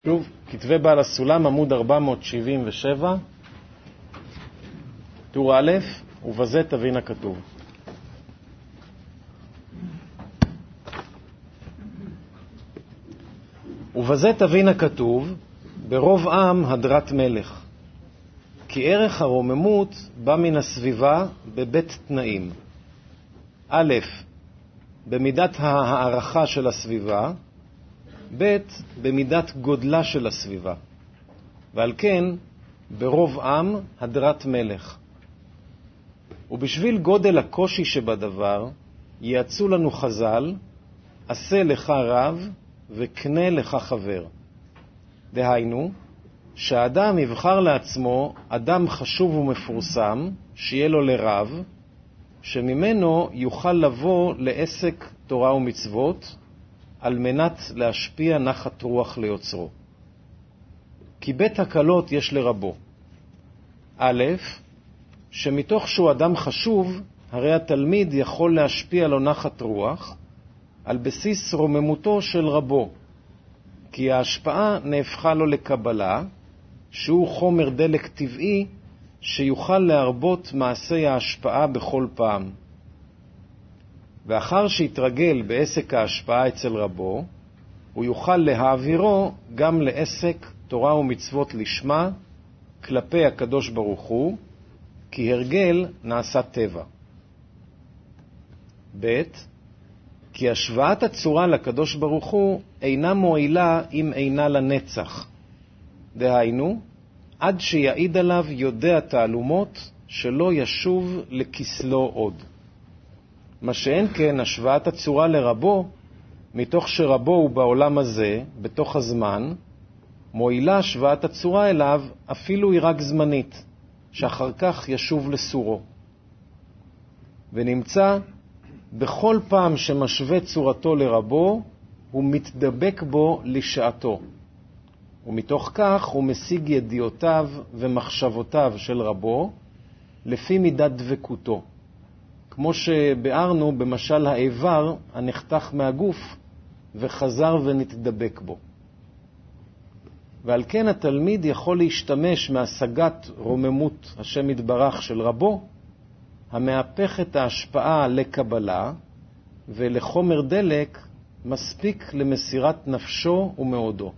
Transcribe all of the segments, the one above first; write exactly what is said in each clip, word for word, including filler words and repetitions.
שוב, כתבי בעל הסולם, עמוד ארבע מאות שבעים ושבע, טור א', ובזה תבין הכתוב. ובזה תבין הכתוב, ברוב עם הדרת מלך. כי ערך הרוממות בא מן הסביבה בבית תנאים. א', במידת הערכה של הסביבה, ב', במידת גודלה של הסביבה. ועל כן, ברוב עם הדרת מלך. ובשביל גודל הקושי שבדבר, יעצו לנו חז"ל, עשה לך רב וקנה לך חבר. דהיינו, שהאדם יבחר לעצמו אדם חשוב ומפורסם, שיהיה לו לרב, שממנו יוכל לבוא לעסק תורה ומצוות, על מנת להשפיע נחת רוח ליוצרו. כי בית הקלות יש לרבו. א', שמתוך שהוא אדם חשוב, הרי התלמיד יכול להשפיע לו נחת רוח, על בסיס רוממותו של רבו, כי ההשפעה נהפכה לו לקבלה, שהוא חומר דלק טבעי, שיוכל להרבות מעשי ההשפעה בכל פעם. ואחר שיתרגל בעסק ההשפעה אצל רבו, הוא יוכל להעבירו גם לעסק תורה ומצוות לשמה, כלפי הקדוש ברוך הוא, כי הרגל נעשה טבע. ב', כי השוואת הצורה לקדוש ברוך הוא אינה מועילה אם אינה לנצח. דהיינו, עד שיעיד עליו יודע תעלומות שלא ישוב לכסלו עוד. מה שאין כן, השוואת הצורה לרבו, מתוך שרבו הוא בעולם הזה, בתוך הזמן, מועילה השוואת הצורה אליו, אפילו היא רק זמנית, שאחר כך ישוב לסורו. ונמצא, בכל פעם שמשווה צורתו לרבו, הוא מתדבק בו לשעתו. ומתוך כך הוא משיג ידיעותיו ומחשבותיו של רבו, לפי מידת דבקותו. כמו שבארנו במשל האיבר הנחתך מהגוף וחזר ונתדבק בו. ועל כן התלמיד יכול להשתמש מהשגת רוממות השם יתברך של רבו, המהפך את ההשפעה לקבלה ולחומר דלק מספיק למסירת נפשו ומאודו.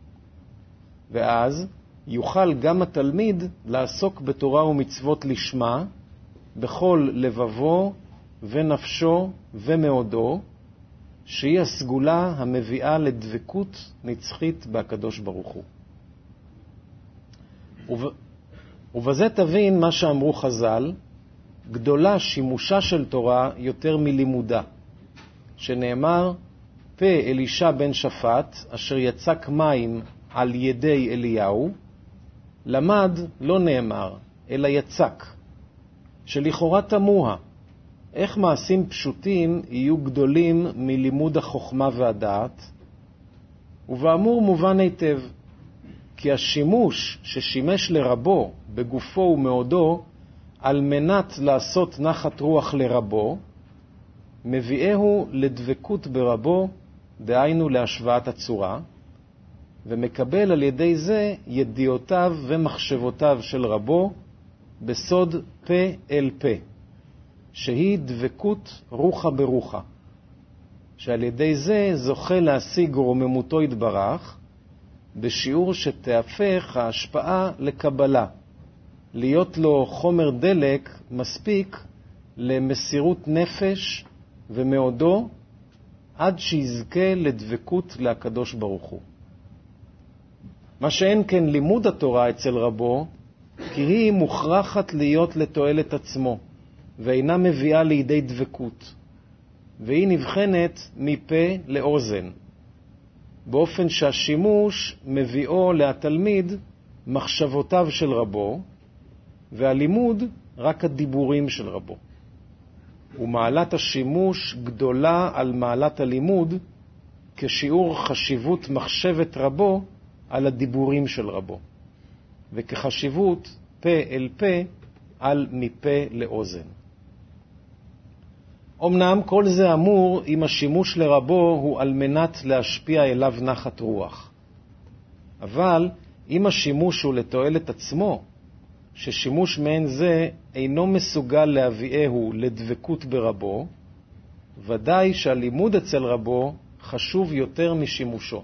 ואז יוכל גם התלמיד לעסוק בתורה ומצוות לשמה, בכל לבבו ונפשו ומאודו, שהיא הסגולה המביאה לדבקות נצחית בהקדוש ברוך הוא. וב... ובזה תבין מה שאמרו חז"ל, גדולה שימושה של תורה יותר מלימודה, שנאמר, פה אלישע בן שפט, אשר יצק מים על ידי אליהו, למד לא נאמר, אלא יצק. שלכאורה תמוה, איך מעשים פשוטים יהיו גדולים מלימוד החוכמה והדעת? ובאמור מובן היטב, כי השימוש ששימש לרבו בגופו ומאודו, על מנת לעשות נחת רוח לרבו, מביאהו לדבקות ברבו, דהיינו להשוואת הצורה, ומקבל על ידי זה ידיעותיו ומחשבותיו של רבו, בסוד פה אל פה, שהיא דבקות רוחה ברוחה, שעל ידי זה זוכה להשיג רוממותו יתברך, בשיעור שתהפך ההשפעה לקבלה, להיות לו חומר דלק מספיק למסירות נפש ומאודו, עד שיזכה לדבקות להקדוש ברוך הוא. מה שאין כן לימוד התורה אצל רבו, כי היא מוכרחת להיות לתועלת עצמו, ואינה מביאה לידי דבקות, והיא נבחנת מפה לאוזן, באופן שהשימוש מביאו לתלמיד מחשבותיו של רבו, והלימוד רק הדיבורים של רבו. ומעלת השימוש גדולה על מעלת הלימוד, כשיעור חשיבות מחשבת רבו על הדיבורים של רבו, וכחשיבות פה אל פה על מפה לאוזן. אמנם כל זה אמור אם השימוש לרבו הוא על מנת להשפיע אליו נחת רוח. אבל אם השימוש הוא לתועלת עצמו, ששימוש מעין זה אינו מסוגל להביאהו לדבקות ברבו, ודאי שהלימוד אצל רבו חשוב יותר משימושו.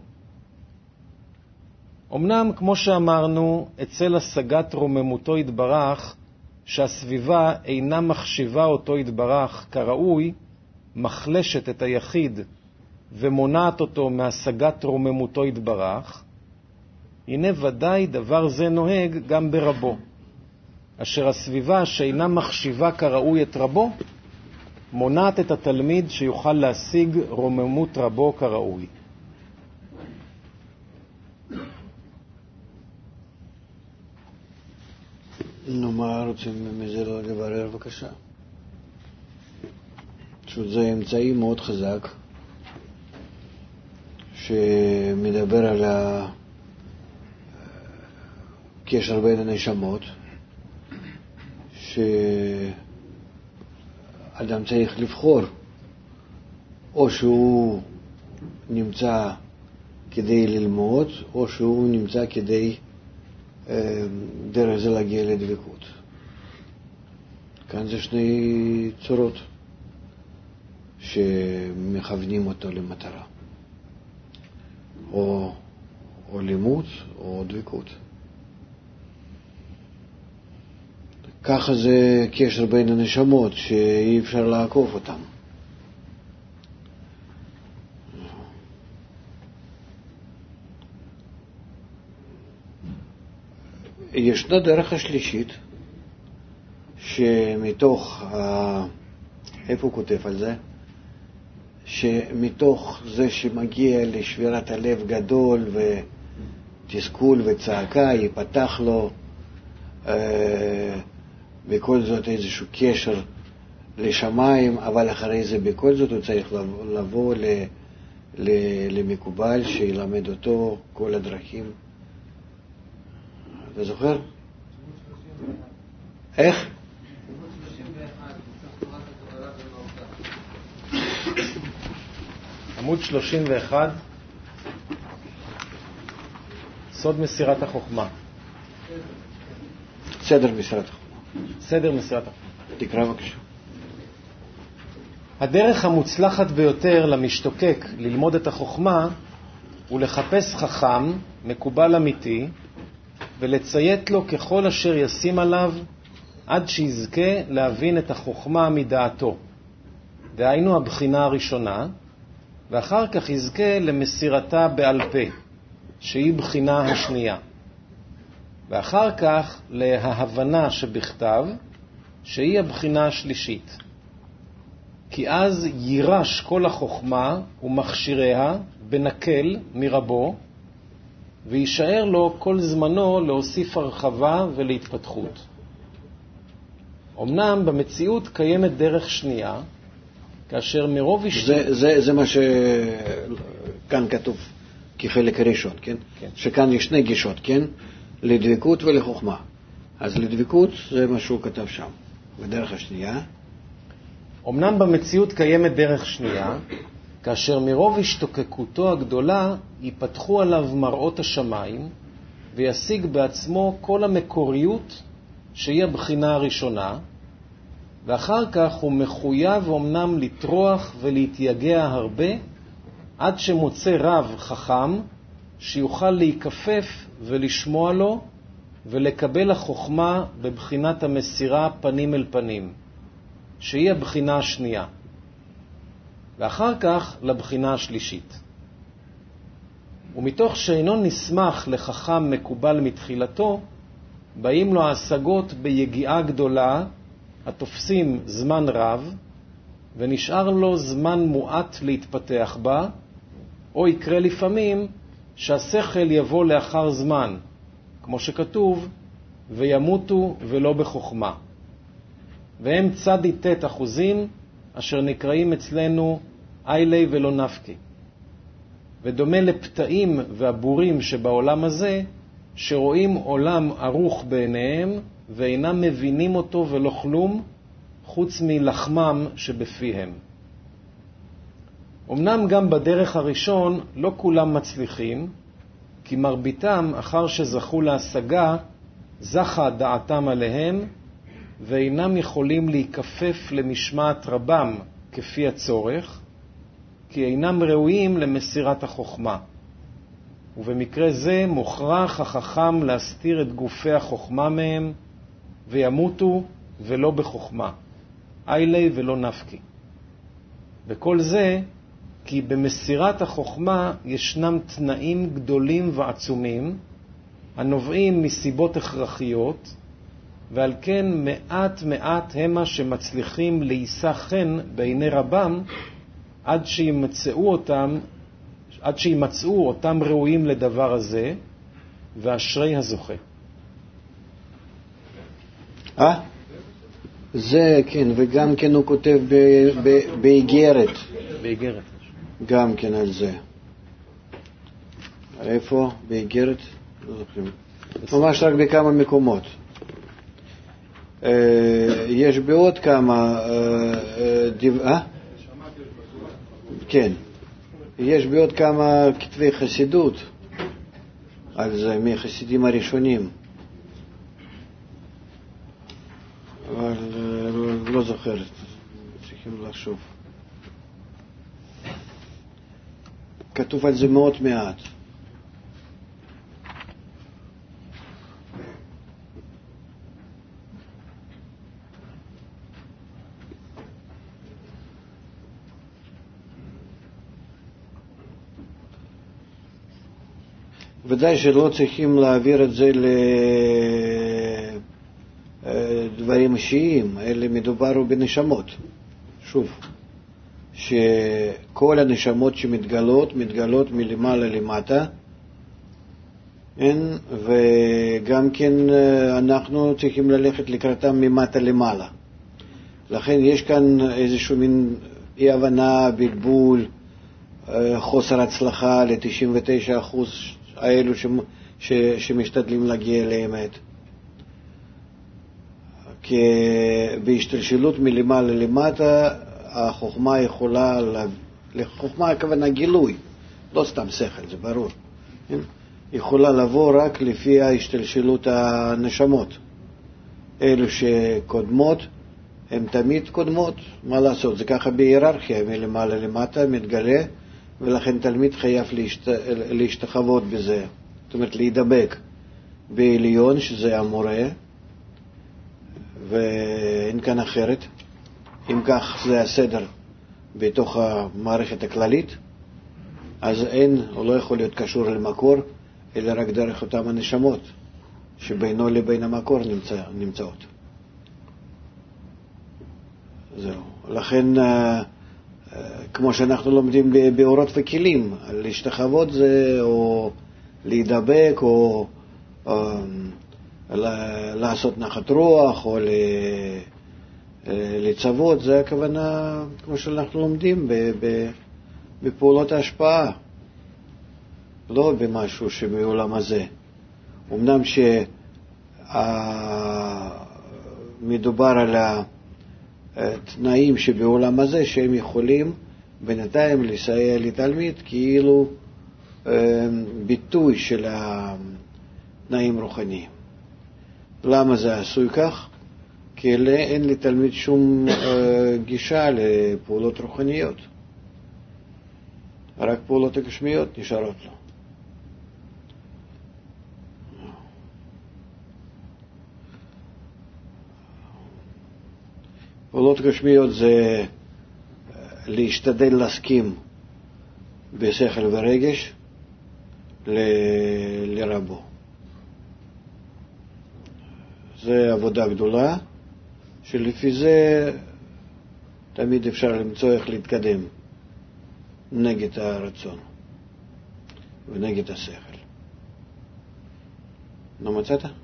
אמנם, כמו שאמרנו, אצל השגת רוממותו יתברך, שהסביבה אינה מחשיבה אותו יתברך כראוי, מחלשת את היחיד ומונעת אותו מהשגת רוממותו יתברך, הנה ודאי דבר זה נוהג גם ברבו, אשר הסביבה שאינה מחשיבה כראוי את רבו, מונעת את התלמיד שיוכל להשיג רוממות רבו כראוי. נו, מה רוצים מזה לא לברר בבקשה? פשוט זה אמצעי מאוד חזק שמדבר על הקשר בין הנשמות, שאדם צריך לבחור, או שהוא נמצא כדי ללמוד, או שהוא נמצא כדי דרך זה להגיע לדבקות. כאן זה שני צורות שמכוונים אותו למטרה, או, או לימוד או דבקות. ככה זה קשר בין הנשמות שאי אפשר לעקוף אותם. ישנה דרך השלישית שמתוך, איפה הוא כותב על זה? שמתוך זה שמגיע לשבירת הלב גדול ותסכול וצעקה, ייפתח לו בכל זאת איזשהו קשר לשמיים, אבל אחרי זה בכל זאת הוא צריך לבוא למקובל שילמד אותו כל הדרכים. אתה זוכר? איך? עמוד שלושים ואחת, סוד מסירת החוכמה. סדר מסירת החוכמה. סדר מסירת החוכמה. תקרא בבקשה. הדרך המוצלחת ביותר למשתוקק ללמוד את החוכמה הוא לחפש חכם, מקובל אמיתי, ולציית לו ככל אשר ישים עליו עד שיזכה להבין את החוכמה מדעתו. דהיינו הבחינה הראשונה, ואחר כך יזכה למסירתה בעל פה, שהיא בחינה השנייה. ואחר כך לההבנה שבכתב, שהיא הבחינה השלישית. כי אז יירש כל החוכמה ומכשיריה בנקל מרבו, וישאר לו כל זמנו להוסיף הרחבה ולהתפתחות. אמנם במציאות קיימת דרך שנייה, כאשר מרוב השתוקקות... זה, זה, זה מה שכאן כתוב כחלק הראשון, כן? כן. שכאן יש שני גישות, כן? לדבקות ולחוכמה. אז לדבקות זה מה שהוא כתב שם. בדרך השנייה... אמנם במציאות קיימת דרך שנייה, כאשר מרוב השתוקקותו הגדולה ייפתחו עליו מראות השמיים, וישיג בעצמו כל המקוריות שהיא הבחינה הראשונה, ואחר כך הוא מחויב אמנם לטרוח ולהתייגע הרבה, עד שמוצא רב חכם שיוכל להיקפף ולשמוע לו ולקבל החוכמה בבחינת המסירה פנים אל פנים, שהיא הבחינה השנייה, ואחר כך לבחינה השלישית. ומתוך שאינו נשמח לחכם מקובל מתחילתו, באים לו ההשגות ביגיעה גדולה, התופסים זמן רב, ונשאר לו זמן מועט להתפתח בה, או יקרה לפעמים שהשכל יבוא לאחר זמן, כמו שכתוב, וימותו ולא בחוכמה. והם צדי תת אחוזים, אשר נקראים אצלנו איילי ולא נפקי. ודומה לפתאים והבורים שבעולם הזה, שרואים עולם ערוך בעיניהם, ואינם מבינים אותו ולא כלום, חוץ מלחמם שבפיהם. אמנם גם בדרך הראשון לא כולם מצליחים, כי מרביתם, אחר שזכו להשגה, זכה דעתם עליהם, ואינם יכולים להיכפף למשמעת רבם כפי הצורך, כי אינם ראויים למסירת החוכמה. ובמקרה זה מוכרח החכם להסתיר את גופי החוכמה מהם, וימותו ולא בחוכמה, איילי ולא נפקי. וכל זה כי במסירת החוכמה ישנם תנאים גדולים ועצומים, הנובעים מסיבות הכרחיות, ועל כן מעט מעט המה שמצליחים להישא חן בעיני רבם, עד שימצאו אותם, עד שימצאו אותם ראויים לדבר הזה, ואשרי הזוכה. אה? זה כן, וגם כן הוא כותב באיגרת. באיגרת. גם כן על זה. איפה? באיגרת? לא זוכרים. ממש רק בכמה מקומות. יש בעוד כמה אה? כן. יש בעוד כמה כתבי חסידות על זה, מהחסידים הראשונים. אבל לא זוכר, צריכים לחשוב. כתוב על זה מאוד מעט. ודאי שלא צריכים להעביר את זה לדברים אישיים, אלא מדובר בנשמות. שוב, שכל הנשמות שמתגלות, מתגלות מלמעלה למטה, וגם כן אנחנו צריכים ללכת לקראתם ממטה למעלה. לכן יש כאן איזשהו מין אי הבנה, בלבול, חוסר הצלחה ל-תשעים ותשעה אחוז האלו ש... ש... שמשתדלים להגיע לאמת. כי בהשתלשלות מלמעלה למטה החוכמה יכולה, לחוכמה הכוונה גילוי, לא סתם שכל, זה ברור. יכולה לבוא רק לפי ההשתלשלות הנשמות. אלו שקודמות, הן תמיד קודמות, מה לעשות? זה ככה בהיררכיה, מלמעלה למטה מתגלה, ולכן תלמיד חייב להשת... להשתחוות בזה. זאת אומרת, להידבק בעליון, שזה המורה, ואין כאן אחרת. אם כך זה הסדר בתוך המערכת הכללית, אז אין, הוא לא יכול להיות קשור למקור, אלא רק דרך אותם הנשמות, שבינו לבין המקור נמצא, נמצאות. זהו. לכן, כמו שאנחנו לומדים באורות וכלים, להשתחוות זה או להידבק או, או לעשות נחת רוח או לצוות, זה הכוונה כמו שאנחנו לומדים בפעולות ההשפעה, לא במשהו שבעולם הזה. אמנם שמדובר על התנאים שבעולם הזה שהם יכולים בינתיים לסייע לתלמיד כאילו ביטוי של התנאים רוחניים. למה זה עשוי כך? כי אין לתלמיד שום גישה לפעולות רוחניות, רק פעולות הגשמיות נשארות לו. פעולות גשמיות זה להשתדל להסכים בשכל ורגש ל- לרבו. זה עבודה גדולה, שלפי זה תמיד אפשר למצוא איך להתקדם נגד הרצון ונגד השכל. לא מצאת? יש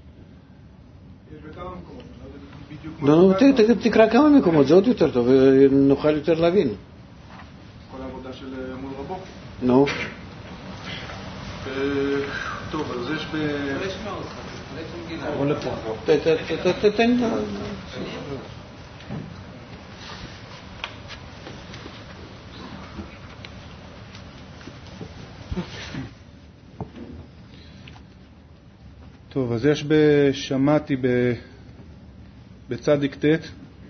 בכמה מקומות. לא, תקרא כמה מקומות, זה עוד יותר טוב, ונוכל יותר להבין. כל העבודה של מול רבו. נו. טוב, אז יש ב... בוא לפה. תתן. טוב, אז יש בשמעתי בצדיק ת',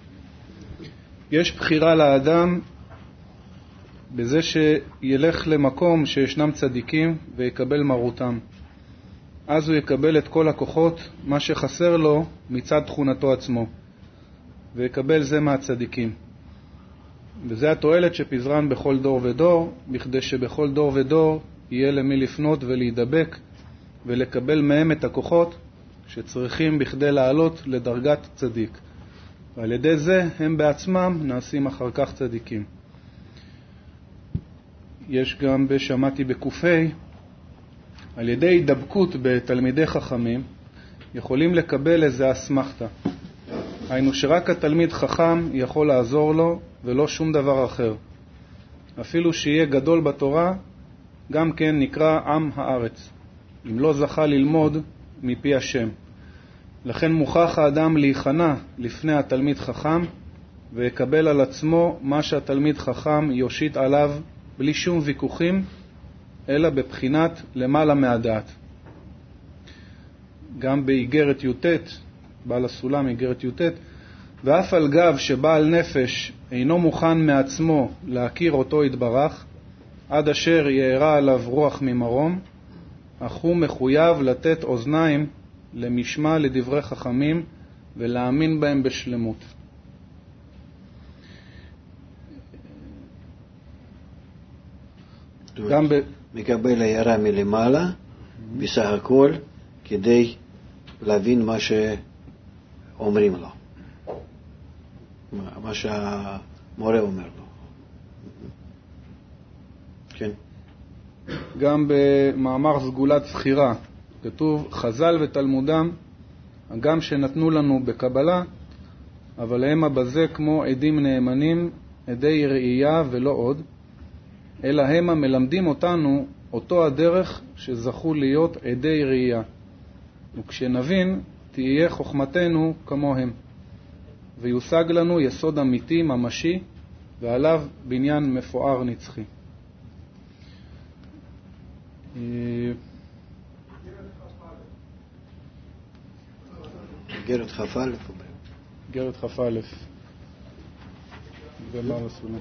יש בחירה לאדם בזה שילך למקום שישנם צדיקים ויקבל מרותם. אז הוא יקבל את כל הכוחות, מה שחסר לו מצד תכונתו עצמו, ויקבל זה מהצדיקים. וזה התועלת שפזרן בכל דור ודור, בכדי שבכל דור ודור יהיה למי לפנות ולהידבק ולקבל מהם את הכוחות שצריכים בכדי לעלות לדרגת צדיק. ועל ידי זה הם בעצמם נעשים אחר כך צדיקים. יש גם בשמעתי בקופי, על ידי הידבקות בתלמידי חכמים יכולים לקבל איזה אסמכתה. היינו שרק התלמיד חכם יכול לעזור לו ולא שום דבר אחר. אפילו שיהיה גדול בתורה, גם כן נקרא עם הארץ, אם לא זכה ללמוד מפי השם. לכן מוכרח האדם להיכנע לפני התלמיד חכם ויקבל על עצמו מה שהתלמיד חכם יושיט עליו בלי שום ויכוחים, אלא בבחינת למעלה מהדעת. גם באיגרת י"ט, בעל הסולם איגרת י"ט, ואף על גב שבעל נפש אינו מוכן מעצמו להכיר אותו יתברך, עד אשר יארה עליו רוח ממרום, אך הוא מחויב לתת אוזניים למשמע לדברי חכמים ולהאמין בהם בשלמות. גם ב... מקבל הערה מלמעלה, בסך הכל, כדי להבין מה שאומרים לו, מה שהמורה אומר לו. כן. גם במאמר סגולת זכירה כתוב, חז"ל ותלמודם, גם שנתנו לנו בקבלה, אבל הם הבזה כמו עדים נאמנים, עדי ראייה ולא עוד, אלא הם המלמדים אותנו אותו הדרך שזכו להיות עדי ראייה. וכשנבין, תהיה חוכמתנו כמוהם, ויושג לנו יסוד אמיתי ממשי, ועליו בניין מפואר נצחי. גרת כ"א. גרת כ"א. ומה מסולם?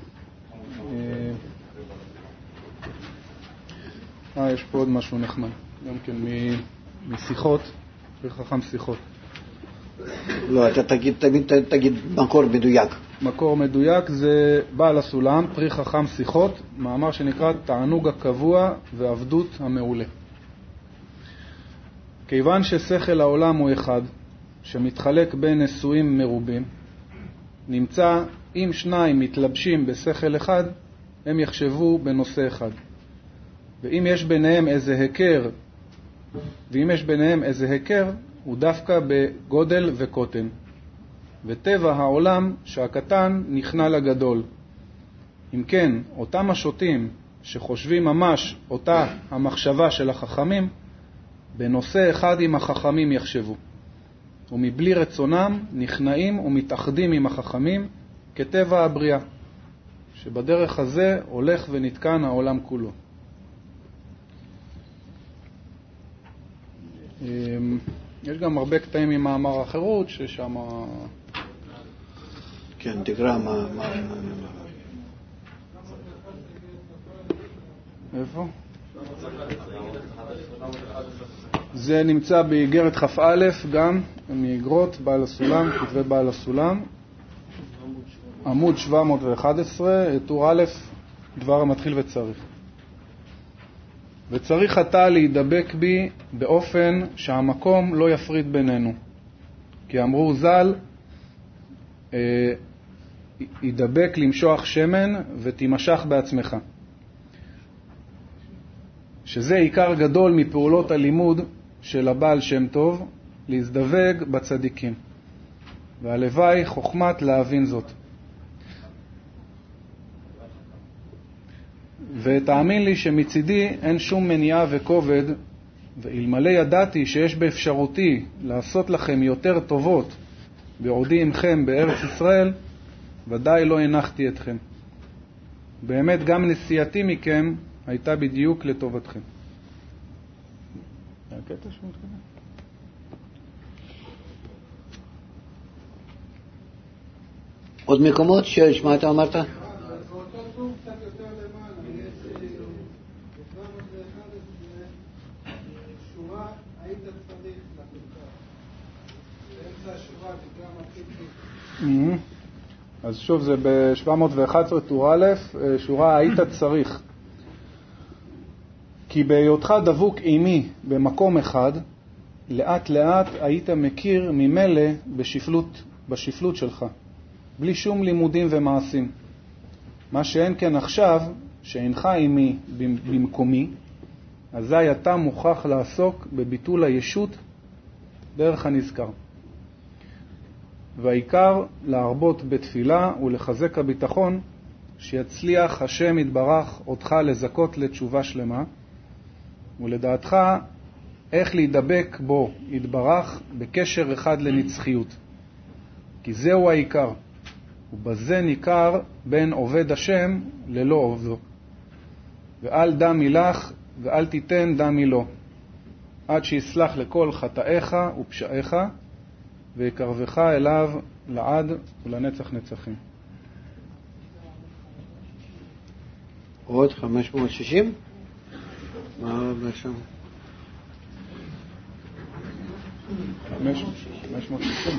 אה, יש פה עוד משהו נחמד, גם כן משיחות, חכם שיחות. לא, אתה תגיד, תמיד תגיד מקור מדויק. מקור מדויק זה בעל הסולם, פרי חכם שיחות, מאמר שנקרא תענוג הקבוע ועבדות המעולה. כיוון ששכל העולם הוא אחד, שמתחלק בין נשואים מרובים, נמצא אם שניים מתלבשים בשכל אחד, הם יחשבו בנושא אחד. ואם יש ביניהם איזה הכר, ואם יש ביניהם איזה הכר, הוא דווקא בגודל וקוטן. וטבע העולם שהקטן נכנע לגדול. אם כן, אותם השוטים שחושבים ממש אותה המחשבה של החכמים, בנושא אחד עם החכמים יחשבו. ומבלי רצונם נכנעים ומתאחדים עם החכמים כטבע הבריאה, שבדרך הזה הולך ונתקן העולם כולו. יש גם הרבה קטעים ממאמר החירות ששם... כן, תקרא מה... איפה? זה נמצא באיגרת כ"א, גם מאיגרות בעל הסולם, כתבי בעל הסולם, עמוד שבע מאות ואחת עשרה, טור א', דבר המתחיל וצריך. וצריך אתה להידבק בי באופן שהמקום לא יפריד בינינו. כי אמרו ז"ל, אה, ידבק למשוח שמן ותימשך בעצמך. שזה עיקר גדול מפעולות הלימוד של הבעל שם טוב, להזדווג בצדיקים. והלוואי חוכמת להבין זאת. ותאמין לי שמצידי אין שום מניעה וכובד, ואלמלא ידעתי שיש באפשרותי לעשות לכם יותר טובות בעודי עמכם בארץ ישראל, ודאי לא הנחתי אתכם. באמת גם נסיעתי מכם הייתה בדיוק לטובתכם. הקטע שמות כזה? עוד מקומות שיש, מה אתה אמרת? באותו טור קצת יותר למעלה, יש שבע מאות ואחת עשרה, שורה היית צריך לקבוצה. באמצע השורה תקרא מתחיל. אז שוב, זה ב-שבע מאות ואחת עשרה טור א', שורה היית צריך. כי בהיותך דבוק עימי במקום אחד, לאט לאט היית מכיר ממילא בשפלות, בשפלות שלך, בלי שום לימודים ומעשים. מה שאין כן עכשיו, שאינך עימי במקומי, אזי אתה מוכרח לעסוק בביטול הישות דרך הנזכר. והעיקר להרבות בתפילה ולחזק הביטחון שיצליח השם יתברך אותך לזכות לתשובה שלמה, ולדעתך איך להידבק בו יתברך בקשר אחד לנצחיות. כי זהו העיקר, ובזה ניכר בין עובד השם ללא עובדו. ואל דם מילך ואל תיתן דם מילו, עד שיסלח לכל חטאיך ופשעיך, ויקרבך אליו לעד ולנצח נצחים. עוד חמש מאות ושישים? מה בשם? חמש מאות ושישים.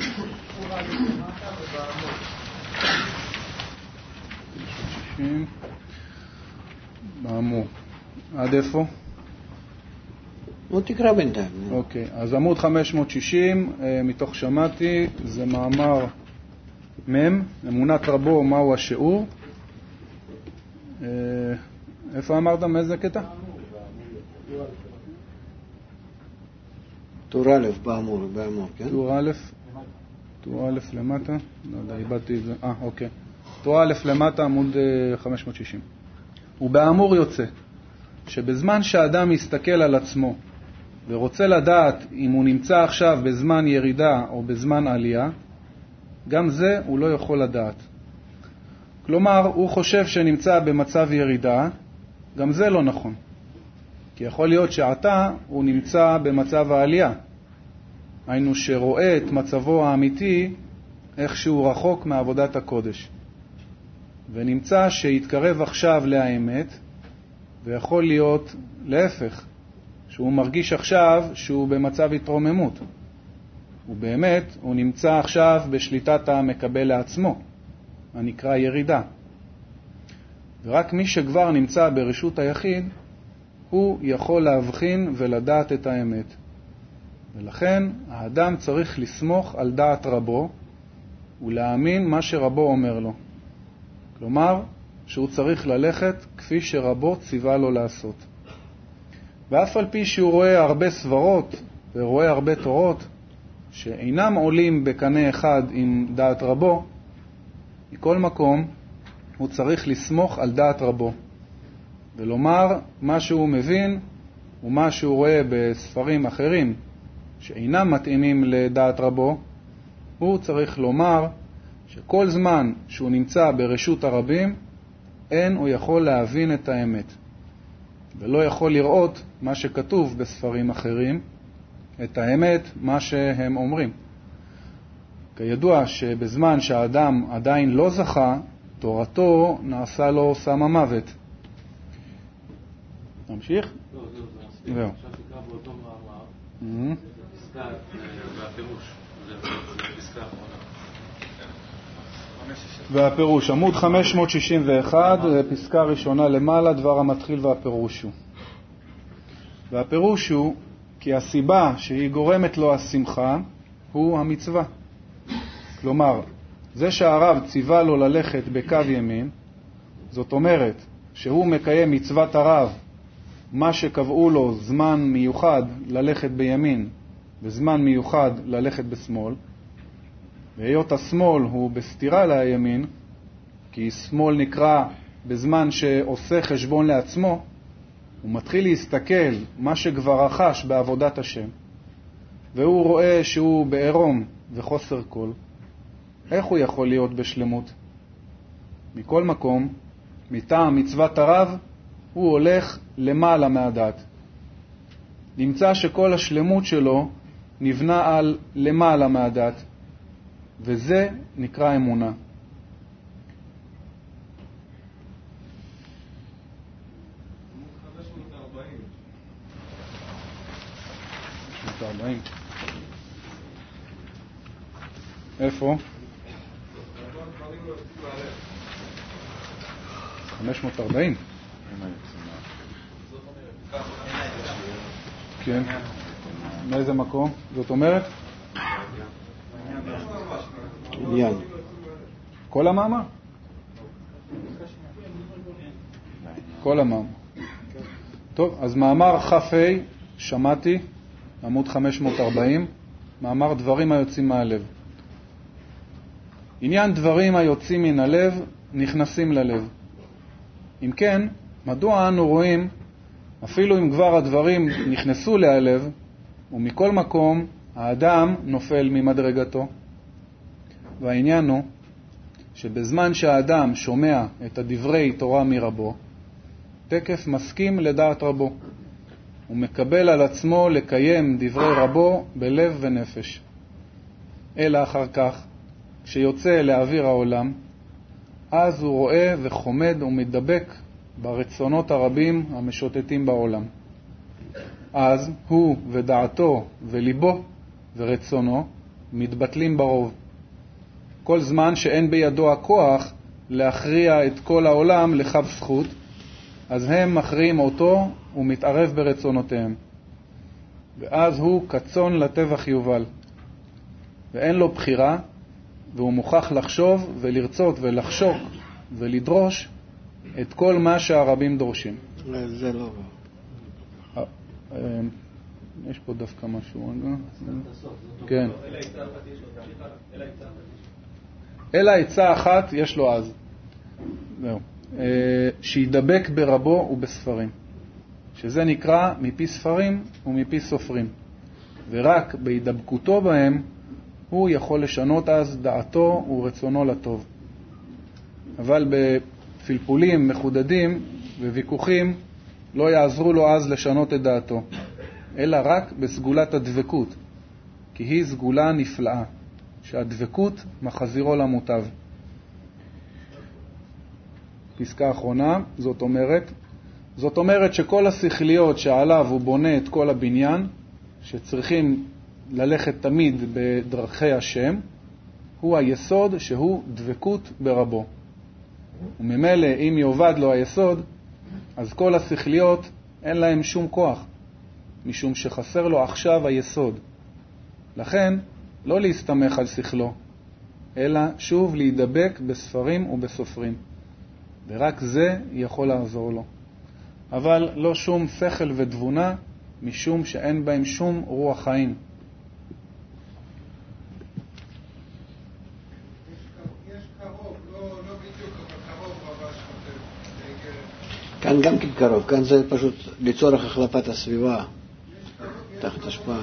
בעמוד. עד איפה? נו, תקרא בינתיים. אוקיי, אז עמוד חמש מאות ושישים, מתוך שמעתי, זה מאמר מם, אמונת רבו, מהו השיעור. איפה אמרת? מאיזה קטע? טור א' באמור, באמור, כן? טור א', טור א' למטה, לא יודע, איבדתי את זה, אה, אוקיי. טור א' למטה, עמוד חמש מאות ושישים. ובאמור יוצא, שבזמן שהאדם מסתכל על עצמו, ורוצה לדעת אם הוא נמצא עכשיו בזמן ירידה או בזמן עלייה, גם זה הוא לא יכול לדעת. כלומר, הוא חושב שנמצא במצב ירידה, גם זה לא נכון. כי יכול להיות שעתה הוא נמצא במצב העלייה. היינו שרואה את מצבו האמיתי איך שהוא רחוק מעבודת הקודש. ונמצא שיתקרב עכשיו לאמת, ויכול להיות להפך, שהוא מרגיש עכשיו שהוא במצב התרוממות. ובאמת הוא נמצא עכשיו בשליטת המקבל לעצמו, הנקרא ירידה. ורק מי שכבר נמצא ברשות היחיד, הוא יכול להבחין ולדעת את האמת. ולכן האדם צריך לסמוך על דעת רבו, ולהאמין מה שרבו אומר לו. כלומר, שהוא צריך ללכת כפי שרבו ציווה לו לעשות. ואף על פי שהוא רואה הרבה סברות ורואה הרבה תורות שאינם עולים בקנה אחד עם דעת רבו, מכל מקום הוא צריך לסמוך על דעת רבו ולומר מה שהוא מבין ומה שהוא רואה בספרים אחרים שאינם מתאימים לדעת רבו. הוא צריך לומר שכל זמן שהוא נמצא ברשות הרבים, אין הוא יכול להבין את האמת, ולא יכול לראות מה שכתוב בספרים אחרים, את האמת, מה שהם אומרים. כידוע שבזמן שהאדם עדיין לא זכה, תורתו נעשה לו סם המוות. נמשיך? לא, זהו, זה מספיק. זהו. עכשיו תקרא באותו מאמר, פסקה והפירוש, זה פסקה האחרונה. והפירוש, עמוד חמש מאות שישים ואחת, פסקה ראשונה למעלה, דבר המתחיל והפירוש הוא. והפירוש הוא כי הסיבה שהיא גורמת לו השמחה הוא המצווה. כלומר, זה שהרב ציווה לו ללכת בקו ימין, זאת אומרת שהוא מקיים מצוות הרב, מה שקבעו לו זמן מיוחד ללכת בימין וזמן מיוחד ללכת בשמאל, והיות השמאל הוא בסתירה לימין, כי שמאל נקרא בזמן שעושה חשבון לעצמו, הוא מתחיל להסתכל מה שכבר רכש בעבודת השם, והוא רואה שהוא בעירום וחוסר כל. איך הוא יכול להיות בשלמות? מכל מקום, מטעם מצוות הרב, הוא הולך למעלה מהדת. נמצא שכל השלמות שלו נבנה על למעלה מהדת, וזה נקרא אמונה. וארבעים. איפה? חמש מאות וארבעים. כן. מאיזה מקום? זאת אומרת? עניין. כל המאמר? כל המאמר. טוב, אז מאמר ח"ה, שמעתי, עמוד חמש מאות וארבעים, מאמר דברים היוצאים מהלב. עניין דברים היוצאים מן הלב נכנסים ללב. אם כן, מדוע אנו רואים, אפילו אם כבר הדברים נכנסו להלב, ומכל מקום האדם נופל ממדרגתו? והעניין הוא שבזמן שהאדם שומע את הדברי תורה מרבו, תקף מסכים לדעת רבו, ומקבל על עצמו לקיים דברי רבו בלב ונפש. אלא אחר כך, כשיוצא לאוויר העולם, אז הוא רואה וחומד ומדבק ברצונות הרבים המשוטטים בעולם. אז הוא ודעתו וליבו ורצונו מתבטלים ברוב. כל זמן שאין בידו הכוח להכריע את כל העולם לכף זכות, אז הם מכריעים אותו ומתערב ברצונותיהם. ואז הוא כצאן לטבח יובל, ואין לו בחירה, והוא מוכרח לחשוב ולרצות ולחשוק ולדרוש את כל מה שהרבים דורשים. זה לא... יש פה דווקא משהו. כן. אלא עצה אחת יש לו אז. זהו. שידבק ברבו ובספרים. שזה נקרא מפי ספרים ומפי סופרים. ורק בהידבקותו בהם הוא יכול לשנות אז דעתו ורצונו לטוב. אבל בפלפולים מחודדים וויכוחים לא יעזרו לו אז לשנות את דעתו, אלא רק בסגולת הדבקות, כי היא סגולה נפלאה, שהדבקות מחזירו למוטב. פסקה אחרונה, זאת אומרת, זאת אומרת שכל השכליות שעליו הוא בונה את כל הבניין, שצריכים ללכת תמיד בדרכי השם, הוא היסוד שהוא דבקות ברבו. וממילא אם יאבד לו היסוד, אז כל השכליות אין להם שום כוח, משום שחסר לו עכשיו היסוד. לכן לא להסתמך על שכלו, אלא שוב להידבק בספרים ובסופרים. ורק זה יכול לעזור לו. אבל לא שום שכל ותבונה, משום שאין בהם שום רוח חיים. כאן גם כן קרוב, כאן זה פשוט לצורך החלפת הסביבה, תחת השפעה.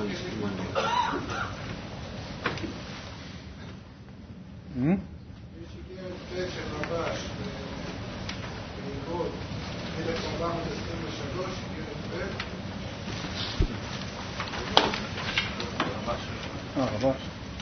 אה, רבש.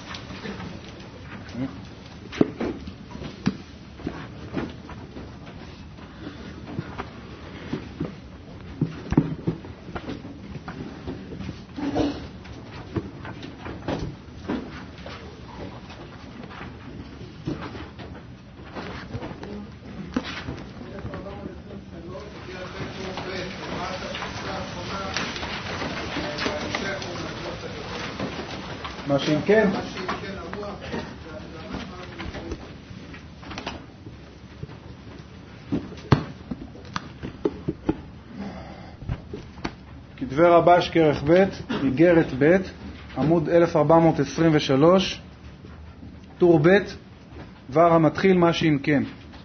מה שאם כן, כתבי רבש כרך ב', איגרת ב', עמוד אלף ארבע מאות עשרים ושלוש, טור ב', דבר המתחיל מה שאם כן.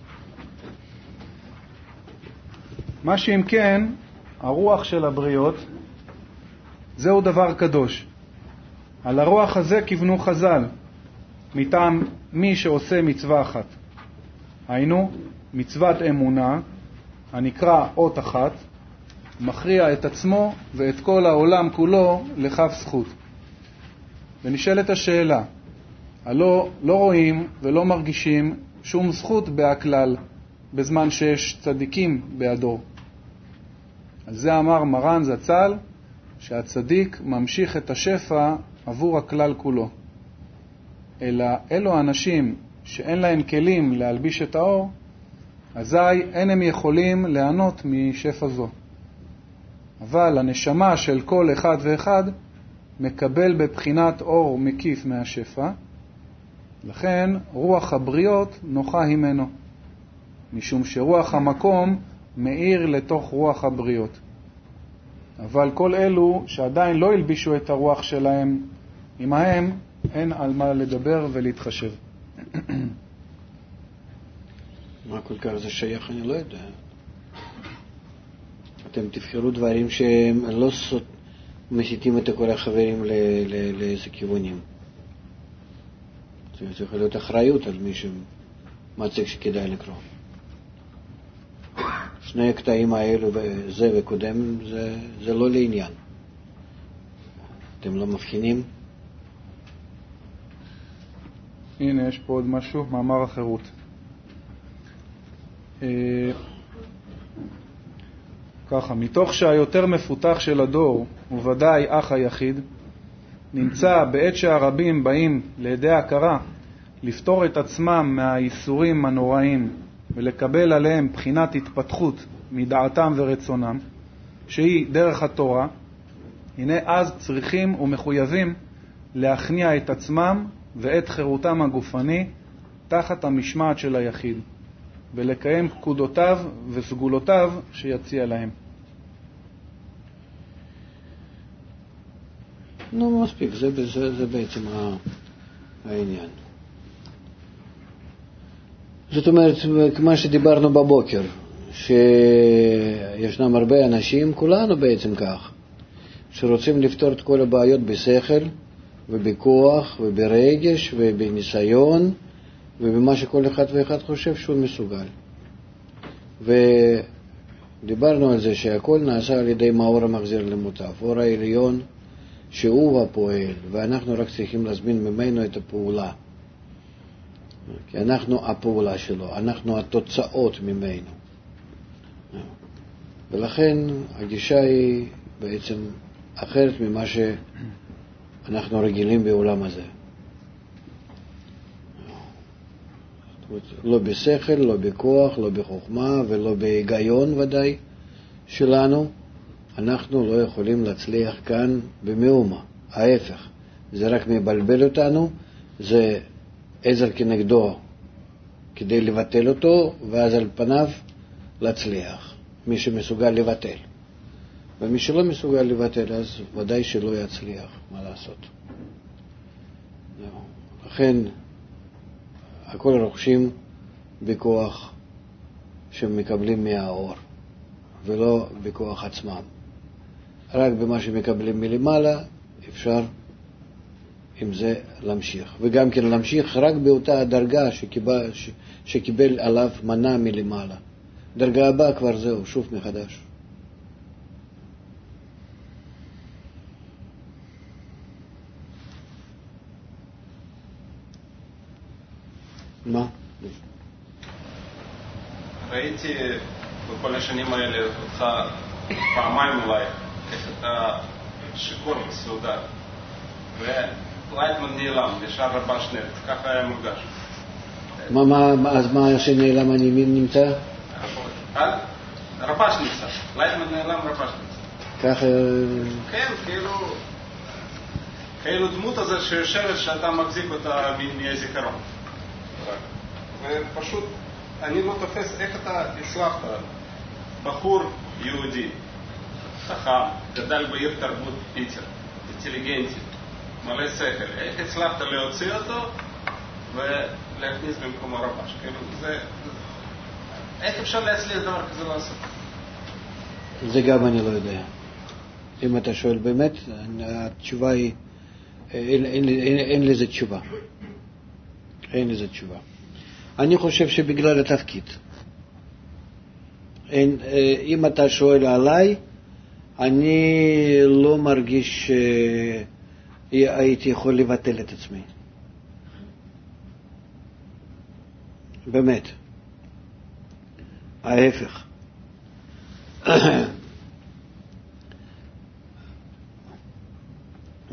מה שאם כן, הרוח של הבריות, זהו דבר קדוש. על הרוח הזה כיוונו חז"ל, מטעם מי שעושה מצווה אחת. היינו, מצוות אמונה, הנקרא אות אחת, מכריע את עצמו ואת כל העולם כולו לכף זכות. ונשאלת השאלה, הלא לא רואים ולא מרגישים שום זכות בהכלל, בזמן שיש צדיקים בידו. על זה אמר מרן זצ"ל, שהצדיק ממשיך את השפע עבור הכלל כולו. אלא אלו האנשים שאין להם כלים להלביש את האור, אזי אין הם יכולים ליהנות משפע זו. אבל הנשמה של כל אחד ואחד מקבל בבחינת אור מקיף מהשפע, לכן רוח הבריות נוחה הימנו, משום שרוח המקום מאיר לתוך רוח הבריות. אבל כל אלו שעדיין לא הלבישו את הרוח שלהם עמהם, אין על מה לדבר ולהתחשב. מה כל כך זה שייך, אני לא יודע. אתם תבחרו דברים שהם לא מסיתים את כל החברים לאיזה כיוונים. זה יכול להיות אחריות על מי שמצג שכדאי לקרוא. שני הקטעים האלו, זה וקודם, זה, זה לא לעניין. אתם לא מבחינים? הנה, יש פה עוד משהו, מאמר החירות. ככה, מתוך שהיותר מפותח של הדור, וודאי אח היחיד, נמצא בעת שהרבים באים לידי הכרה לפתור את עצמם מהאיסורים הנוראים ולקבל עליהם בחינת התפתחות מדעתם ורצונם, שהיא דרך התורה, הנה אז צריכים ומחויבים להכניע את עצמם ואת חירותם הגופני תחת המשמעת של היחיד, ולקיים פקודותיו וסגולותיו שיציע להם. נו, מספיק, זה, זה, זה בעצם העניין. זאת אומרת, כמו שדיברנו בבוקר, שישנם הרבה אנשים, כולנו בעצם כך, שרוצים לפתור את כל הבעיות בשכל ובכוח וברגש ובניסיון ובמה שכל אחד ואחד חושב שהוא מסוגל. ודיברנו על זה שהכל נעשה על ידי מאור המחזיר למוטב, אור העליון שהוא הפועל, ואנחנו רק צריכים להזמין ממנו את הפעולה. כי אנחנו הפעולה שלו, אנחנו התוצאות ממנו. ולכן הגישה היא בעצם אחרת ממה שאנחנו רגילים בעולם הזה. לא בשכל, לא בכוח, לא בחוכמה ולא בהיגיון ודאי שלנו. אנחנו לא יכולים להצליח כאן במאומה. ההפך, זה רק מבלבל אותנו, זה עזר כנגדו כדי לבטל אותו, ואז על פניו להצליח. מי שמסוגל לבטל. ומי שלא מסוגל לבטל, אז ודאי שלא יצליח. מה לעשות? לכן, הכל רוכשים בכוח שמקבלים מהאור, ולא בכוח עצמם. רק במה שמקבלים מלמעלה אפשר עם זה להמשיך. וגם כן להמשיך רק באותה הדרגה שקיבל, ש, שקיבל עליו מנה מלמעלה. דרגה הבאה כבר זהו, שוב מחדש. מה? ראיתי בכל השנים האלה אותך פעמיים אולי, איך אתה שיכור מסעודה, ולייטמן נעלם, נשאר רבש נפט, ככה היה מורגש. מה, מה, אז מה שנעלם אני נמצא? רבש נמצא, לייטמן נעלם, רבש נמצא. ככה... כן, כאילו, כאילו דמות הזה שיושבת שאתה מחזיק אותה מהזיכרון. ופשוט אני לא תופס איך אתה הצלחת, בחור יהודי, חכם, גדל בעיר תרבות פיצר, אינטליגנטי, מלא שכל, איך הצלחת להוציא אותו ולהכניס במקומו רבש? כאילו זה... איך אפשר להצליח דבר כזה לעשות? זה גם אני לא יודע. אם אתה שואל באמת, התשובה היא, אין, אין, אין, אין לזה תשובה. אין לזה תשובה. אני חושב שבגלל התפקיד. אין, אם אתה שואל עליי, אני לא מרגיש שהייתי יכול לבטל את עצמי. באמת. ההפך.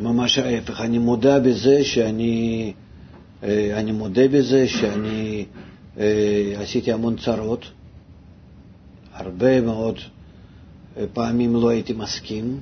ממש ההפך. אני מודע בזה שאני, אני מודה בזה שאני עשיתי המון צרות. הרבה מאוד פעמים לא הייתי מסכים.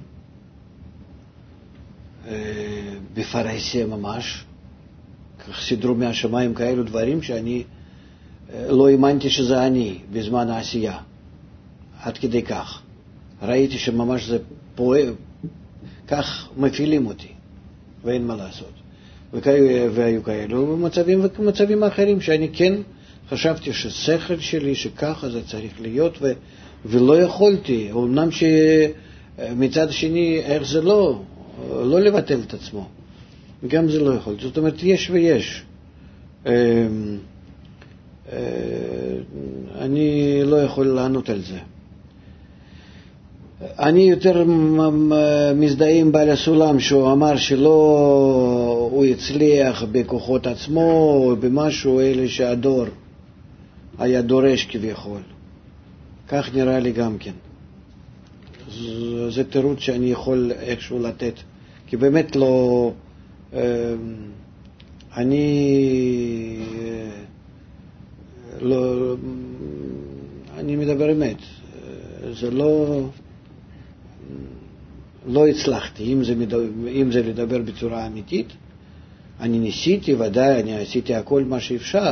בפרהסיה ממש. כך סידרו מהשמיים כאלו דברים שאני לא האמנתי שזה אני בזמן העשייה. עד כדי כך. ראיתי שממש זה פועל, כך מפעילים אותי, ואין מה לעשות. והיו כאלו מצבים ומצבים אחרים שאני כן חשבתי ששכל שלי שככה זה צריך להיות, ו, ולא יכולתי, אמנם שמצד שני איך זה לא, לא לבטל את עצמו, גם זה לא יכולתי. זאת אומרת, יש ויש. אני לא יכול לענות על זה. אני יותר מזדהה עם בעל הסולם שהוא אמר שלא הוא הצליח בכוחות עצמו או במשהו, אלה שהדור היה דורש כביכול. כך נראה לי גם כן. זה תירוץ שאני יכול איכשהו לתת, כי באמת לא, אני לא, אני מדבר אמת. זה לא, לא הצלחתי, אם זה, אם זה לדבר בצורה אמיתית. אני ניסיתי, ודאי, אני עשיתי הכל מה שאפשר.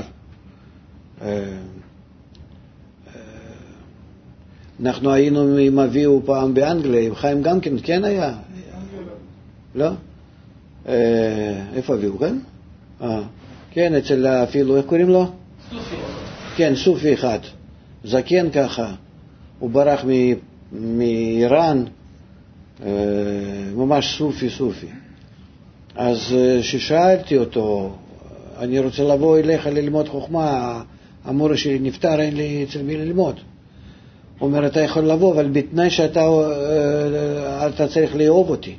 אנחנו היינו עם אביהו פעם באנגליה, עם חיים גם כן, כן היה? לא? איפה אביהו, כן? כן, אצל אפילו, איך קוראים לו? סופי. כן, סופי אחד. זקן ככה. הוא ברח מאיראן, ממש סופי סופי. אז ששאלתי אותו, אני רוצה לבוא אליך ללמוד חוכמה, המורה שלי נפטר, אין לי אצל מי ללמוד. הוא אומר, אתה יכול לבוא, אבל בתנאי שאתה אתה צריך לאהוב אותי.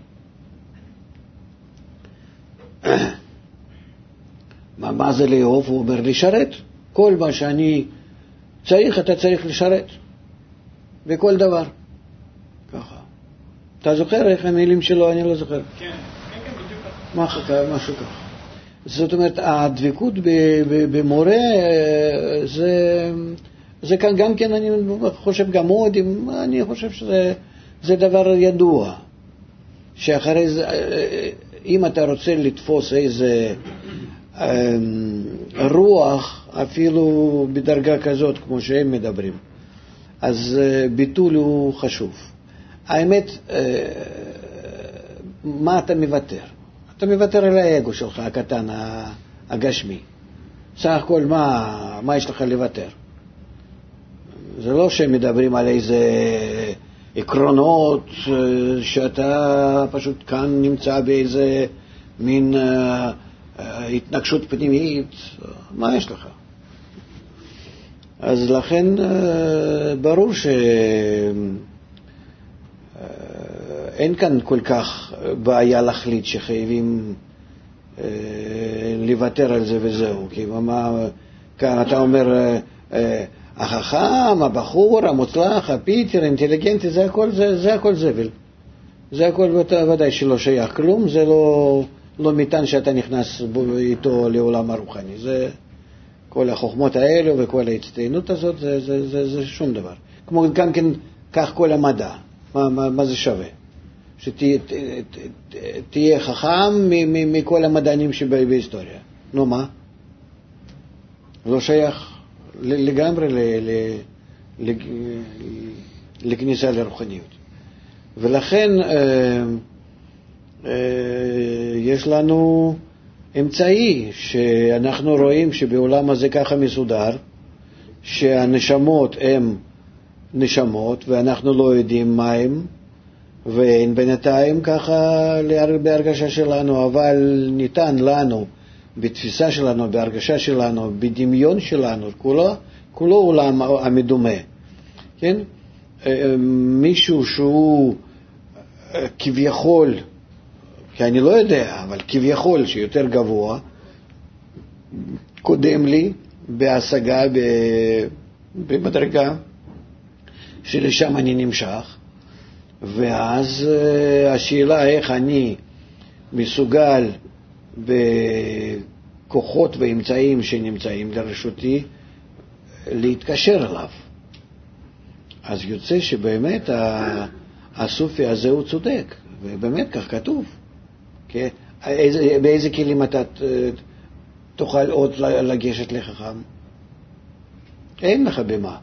מה, מה זה לאהוב? הוא אומר, לשרת. כל מה שאני צריך, אתה צריך לשרת. בכל דבר. ככה. אתה זוכר איך המילים שלו? אני לא זוכר. כן, כן, כן, בדיוק ככה. משהו ככה. זאת אומרת, הדבקות במורה, זה, זה כאן גם כן, אני חושב גם עוד, אני חושב שזה זה דבר ידוע. שאחרי זה, אם אתה רוצה לתפוס איזה רוח, אפילו בדרגה כזאת, כמו שהם מדברים, אז ביטול הוא חשוב. האמת, מה אתה מוותר? אתה מוותר על האגו שלך, הקטן, הגשמי. סך הכל, מה, מה יש לך לוותר? זה לא שמדברים על איזה עקרונות, שאתה פשוט כאן נמצא באיזה מין התנגשות פנימית. מה יש לך? אז לכן ברור שאין כאן כל כך בעיה להחליט שחייבים לוותר על זה וזהו. כי מה, כאן אתה אומר, החכם, הבחור, המוצלח, הפיטר, האינטליגנטי, זה הכל, זה, זה הכל זבל. זה הכל ודאי שלא שייך כלום, זה לא, לא ניתן שאתה נכנס איתו לעולם הרוחני. זה כל החוכמות האלו וכל ההצטיינות הזאת, זה, זה, זה, זה שום דבר. כמו גם כן, כך כל המדע. מה, מה, מה זה שווה? שתהיה חכם מכל המדענים שבהיסטוריה. נו מה? לא שייך לגמרי לכניסה לרוחניות. ולכן יש לנו אמצעי שאנחנו רואים שבעולם הזה ככה מסודר, שהנשמות הן נשמות ואנחנו לא יודעים מה הם, ואין בינתיים ככה בהרגשה שלנו, אבל ניתן לנו בתפיסה שלנו, בהרגשה שלנו, בדמיון שלנו, כולו, כולו עולם המדומה. כן? מישהו שהוא כביכול, כי אני לא יודע, אבל כביכול שיותר גבוה, קודם לי בהשגה, במדרגה, שלשם אני נמשך, ואז השאלה איך אני מסוגל בכוחות ואמצעים שנמצאים לרשותי להתקשר אליו. אז יוצא שבאמת הסופי הזה הוא צודק, ובאמת כך כתוב. כן? באיזה כלים אתה תוכל עוד לגשת לחכם? אין לך במה.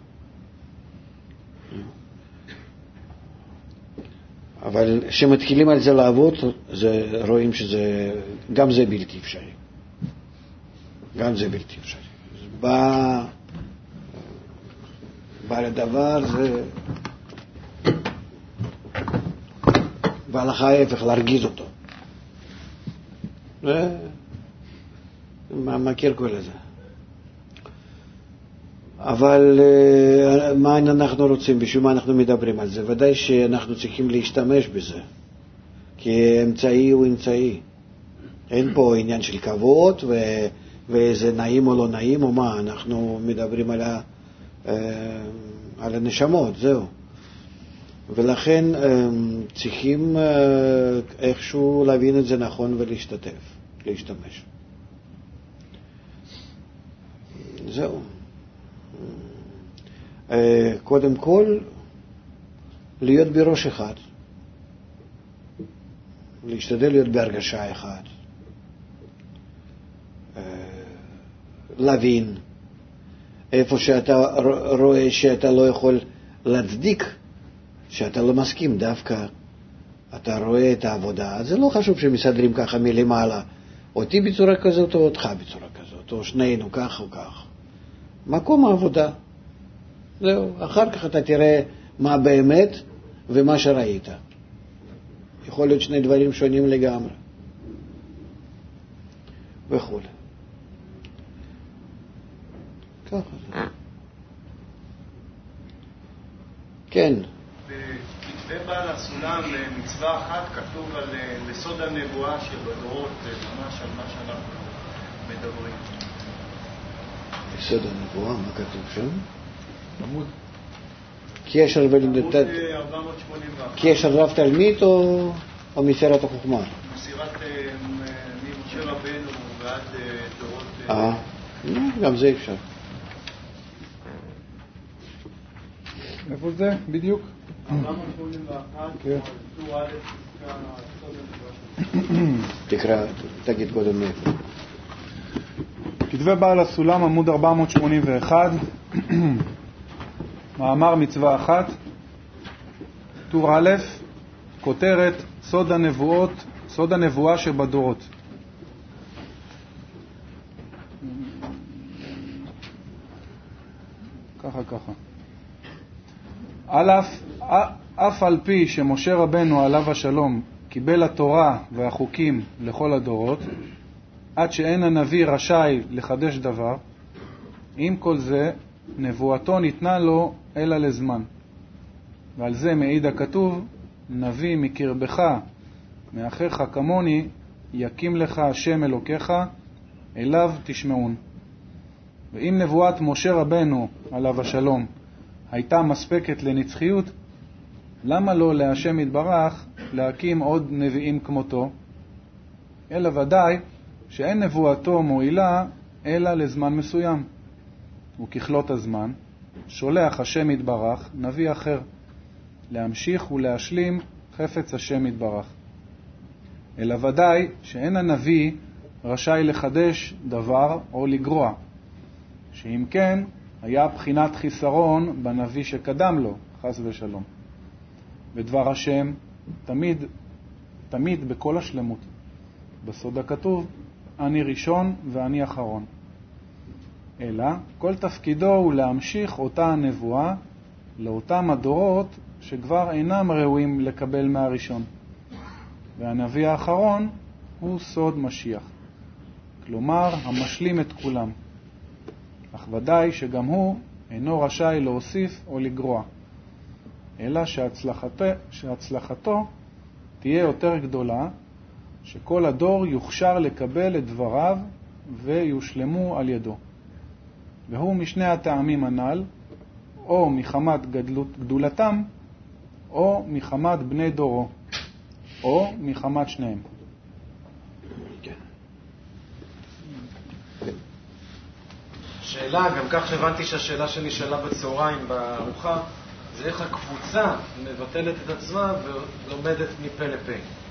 אבל כשמתחילים על זה לעבוד, זה, רואים שזה, גם זה בלתי אפשרי. גם זה בלתי אפשרי. בא, בא לדבר, זה... והלכה ההפך, להרגיז אותו. מה מכיר כל זה. אבל מה אנחנו רוצים, בשביל מה אנחנו מדברים על זה? ודאי שאנחנו צריכים להשתמש בזה, כי אמצעי הוא אמצעי. אין פה עניין של כבוד ו... ואיזה נעים או לא נעים או מה, אנחנו מדברים על, ה... על הנשמות, זהו. ולכן צריכים איכשהו להבין את זה נכון ולהשתתף, להשתמש. זהו. קודם כל, להיות בראש אחד. להשתדל להיות בהרגשה אחת. להבין. איפה שאתה רואה שאתה לא יכול להצדיק, שאתה לא מסכים דווקא, אתה רואה את העבודה. זה לא חשוב שמסדרים ככה מלמעלה. אותי בצורה כזאת או אותך בצורה כזאת, או שנינו כך או כך. מקום העבודה. זהו, אחר כך אתה תראה מה באמת ומה שראית. יכול להיות שני דברים שונים לגמרי. וכו'. ככה זה. כן. בכתבי בעל הסולם מצווה אחת כתוב על לסוד הנבואה של בדורות, ממש על מה שאנחנו מדברים. לסוד הנבואה, מה כתוב שם? עמוד. קשר עמוד ארבע מאות שמונים ואחת. קשר רב תלמיד או, או מסירת החוכמה? מסירת ממשה רבנו ועד דורות. אה, גם זה אפשר. איפה זה בדיוק? ארבע מאות שמונים ואחת, טור א', תקרא, תגיד קודם מאיפה. כתבי בעל הסולם, עמוד ארבע מאות שמונים ואחת, מאמר מצווה אחת, טור א', כותרת סוד הנבואות, סוד הנבואה שבדורות. ככה ככה. אף, אף על פי שמשה רבנו עליו השלום קיבל התורה והחוקים לכל הדורות, עד שאין הנביא רשאי לחדש דבר, עם כל זה נבואתו ניתנה לו אלא לזמן. ועל זה מעיד הכתוב, נביא מקרבך מאחיך כמוני יקים לך השם אלוקיך, אליו תשמעון. ואם נבואת משה רבנו עליו השלום הייתה מספקת לנצחיות, למה לא להשם יתברך להקים עוד נביאים כמותו? אלא ודאי שאין נבואתו מועילה אלא לזמן מסוים. וככלות הזמן שולח השם יתברך נביא אחר להמשיך ולהשלים חפץ השם יתברך. אלא ודאי שאין הנביא רשאי לחדש דבר או לגרוע, שאם כן היה בחינת חיסרון בנביא שקדם לו, חס ושלום. ודבר השם תמיד, תמיד בכל השלמות. בסוד הכתוב, אני ראשון ואני אחרון. אלא כל תפקידו הוא להמשיך אותה הנבואה לאותם הדורות שכבר אינם ראויים לקבל מהראשון. והנביא האחרון הוא סוד משיח. כלומר, המשלים את כולם. אך ודאי שגם הוא אינו רשאי להוסיף או לגרוע, אלא שהצלחתו, שהצלחתו תהיה יותר גדולה, שכל הדור יוכשר לקבל את דבריו ויושלמו על ידו. והוא משני הטעמים הנ"ל, או מחמת גדלות, גדולתם, או מחמת בני דורו, או מחמת שניהם. השאלה, גם כך שהבנתי שהשאלה שנשאלה בצהריים בארוחה, זה איך הקבוצה מבטלת את עצמה ולומדת מפה לפה.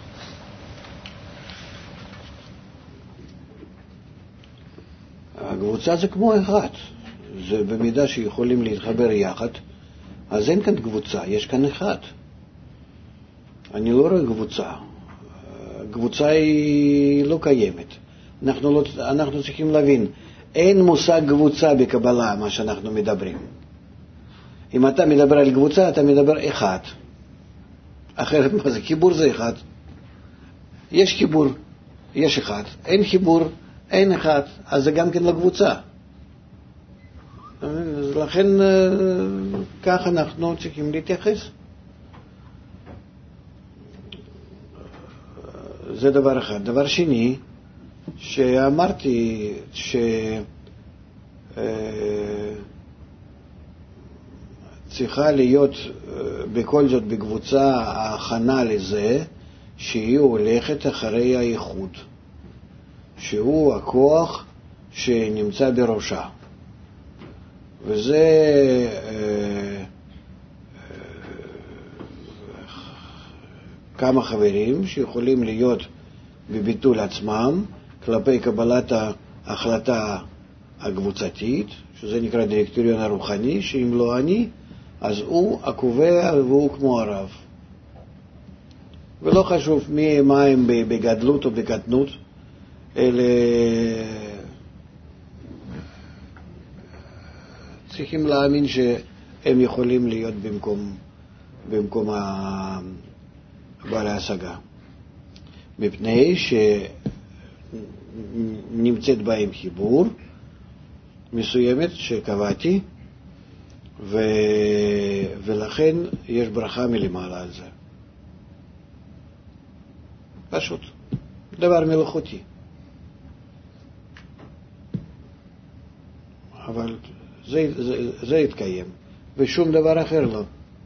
הקבוצה זה כמו אחד, זה במידה שיכולים להתחבר יחד, אז אין כאן קבוצה, יש כאן אחד. אני לא רואה קבוצה, קבוצה היא לא קיימת. אנחנו, לא, אנחנו צריכים להבין, אין מושג קבוצה בקבלה, מה שאנחנו מדברים. אם אתה מדבר על קבוצה, אתה מדבר אחד. אחרת מה זה? חיבור זה אחד. יש חיבור, יש אחד. אין חיבור, אין אחד. אז זה גם כן לקבוצה. לכן כך אנחנו צריכים להתייחס. זה דבר אחד. דבר שני, שאמרתי ש... צריכה להיות בכל זאת בקבוצה ההכנה לזה שהיא הולכת אחרי האיחוד, שהוא הכוח שנמצא בראשה. וזה כמה חברים שיכולים להיות בביטול עצמם כלפי קבלת ההחלטה הקבוצתית, שזה נקרא דירקטוריון הרוחני, שאם לא אני, אז הוא הקובע והוא כמו הרב. ולא חשוב מי, מה הם בגדלות או בקטנות, אלה צריכים להאמין שהם יכולים להיות במקום, במקום בעל ההשגה. מפני שנמצאת בהם חיבור מסוימת שקבעתי, ו... ולכן יש ברכה מלמעלה על זה. פשוט. דבר מלאכותי. אבל זה, זה, זה יתקיים, ושום דבר אחר לא.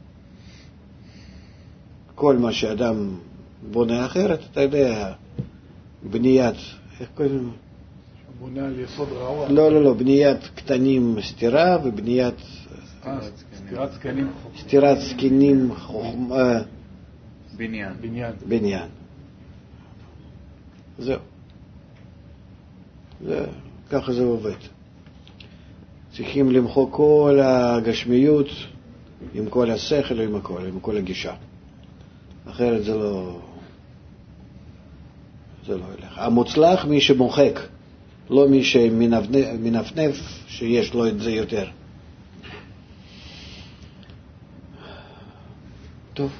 כל מה שאדם בונה אחרת, אתה יודע, בניית, איך קוראים? בונה על יסוד רעוע. לא, לא, לא, בניית קטנים סתירה ובניית... סתירת זקנים חוכמה. סתירת זקנים חוכמה. בניין. בניין. בניין. זהו. זה, ככה זה עובד. צריכים למחוק כל הגשמיות עם כל השכל, עם הכל, עם כל הגישה. אחרת זה לא... זה לא ילך. המוצלח מי שמוחק, לא מי שמנפנף שיש לו את זה יותר. טוב.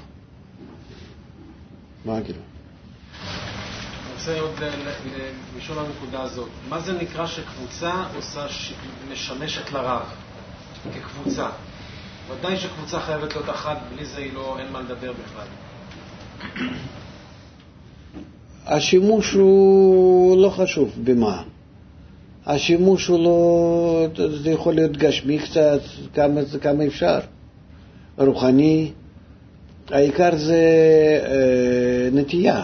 מה אגיד? אני רוצה עוד לשאול על הנקודה הזאת. מה זה נקרא שקבוצה עושה, משמשת לרב כקבוצה? ודאי שקבוצה חייבת להיות אחת, בלי זה היא לא, אין מה לדבר בכלל. השימוש הוא לא חשוב במה. השימוש הוא לא, זה יכול להיות גשמי קצת, כמה, כמה אפשר. רוחני, העיקר זה אה, נטייה.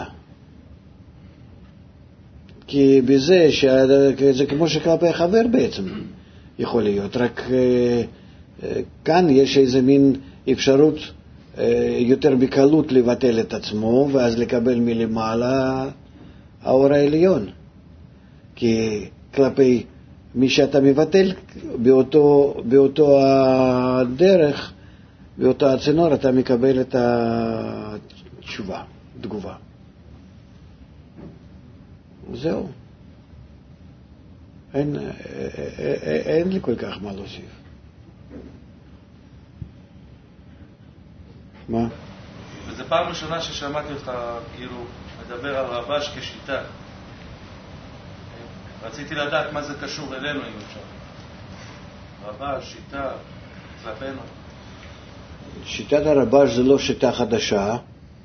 כי בזה, זה כמו שכלפי חבר בעצם יכול להיות, רק אה, אה, כאן יש איזה מין אפשרות אה, יותר בקלות לבטל את עצמו, ואז לקבל מלמעלה האור העליון. כי כלפי מי שאתה מבטל, באותו, באותו הדרך, באותו הצינור, אתה מקבל את התשובה, תגובה. זהו. אין, אין, אין לי כל כך מה להוסיף. מה? וזו פעם ראשונה ששמעתי אותך, כאילו, מדבר על רבש כשיטה. רציתי לדעת מה זה קשור אלינו, אם אפשר. רבש, שיטה, כלפינו. שיטת הרבש זה לא שיטה חדשה.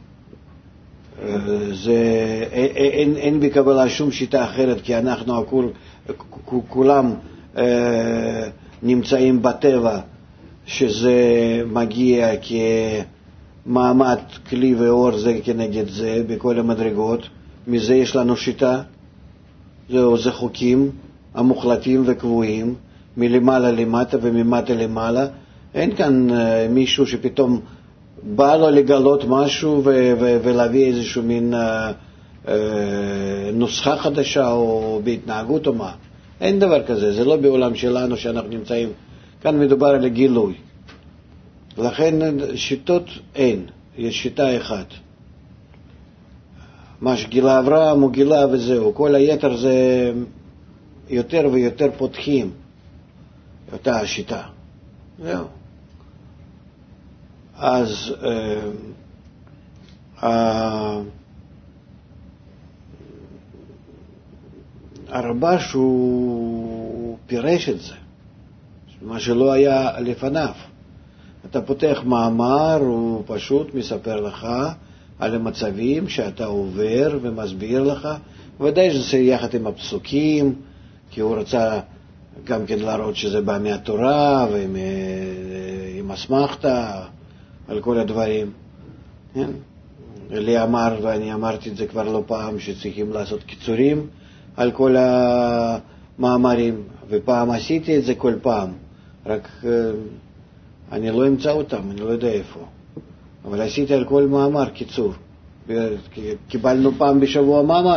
זה, אין, אין בקבלה שום שיטה אחרת, כי אנחנו הכול, כולם אה, נמצאים בטבע, שזה מגיע כמעמד כלי ואור זה כנגד זה, בכל המדרגות. מזה יש לנו שיטה. זהו, זה חוקים המוחלטים וקבועים, מלמעלה למטה וממטה למעלה. אין כאן מישהו שפתאום בא לו לגלות משהו ו- ו- ולהביא איזשהו מין אה, אה, נוסחה חדשה או בהתנהגות או מה. אין דבר כזה, זה לא בעולם שלנו שאנחנו נמצאים. כאן מדובר על הגילוי. לכן שיטות אין, יש שיטה אחת. מה שגילה אברהם הוא גילה וזהו. כל היתר זה יותר ויותר פותחים אותה השיטה. זהו. אז אה, הרב"ש הוא פירש את זה, מה שלא היה לפניו. אתה פותח מאמר, הוא פשוט מספר לך על המצבים שאתה עובר ומסביר לך. ודאי שזה יחד עם הפסוקים, כי הוא רצה גם כן להראות שזה בא מהתורה ועם אסמכתה על כל הדברים. כן? לי אמר, ואני אמרתי את זה כבר לא פעם, שצריכים לעשות קיצורים על כל המאמרים, ופעם עשיתי את זה כל פעם, רק אני לא אמצא אותם, אני לא יודע איפה. אבל עשיתי על כל מאמר קיצור. קיבלנו פעם בשבוע מאמר.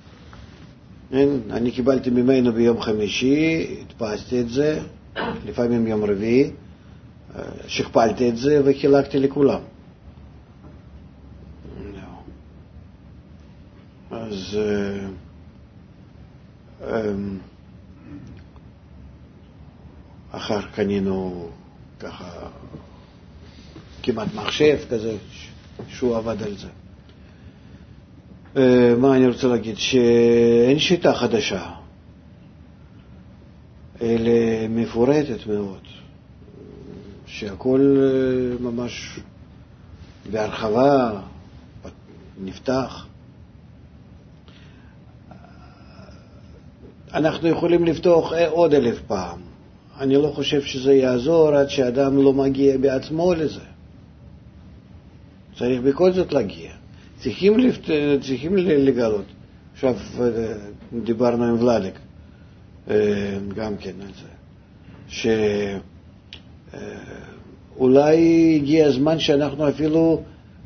אני קיבלתי ממנו ביום חמישי, הדפסתי את זה, לפעמים יום רביעי, שכפלתי את זה וחילקתי לכולם. אז אחר קנינו ככה כמעט מחשב כזה שהוא עבד על זה. מה אני רוצה להגיד? שאין שיטה חדשה, אלא מפורטת מאוד, שהכל ממש בהרחבה נפתח. אנחנו יכולים לפתוח עוד אלף פעם. אני לא חושב שזה יעזור עד שאדם לא מגיע בעצמו לזה. צריך בכל זאת להגיע. צריכים, לפת... צריכים לגלות. עכשיו דיברנו עם ולדיק גם כן על זה, שאולי הגיע הזמן שאנחנו אפילו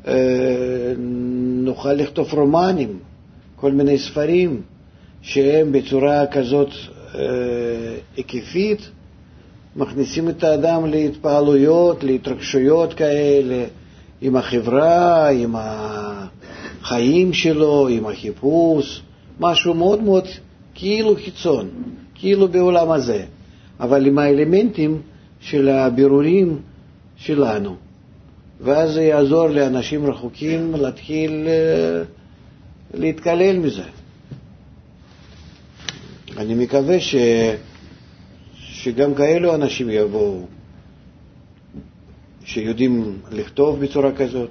נוכל לכתוב רומנים, כל מיני ספרים שהם בצורה כזאת היקפית מכניסים את האדם להתפעלויות, להתרגשויות כאלה עם החברה, עם החיים שלו, עם החיפוש, משהו מאוד מאוד כאילו חיצון, כאילו בעולם הזה, אבל עם האלמנטים של הבירורים שלנו. ואז זה יעזור לאנשים רחוקים להתחיל להתקלל מזה. אני מקווה ש... שגם כאלו אנשים יבואו, שיודעים לכתוב בצורה כזאת,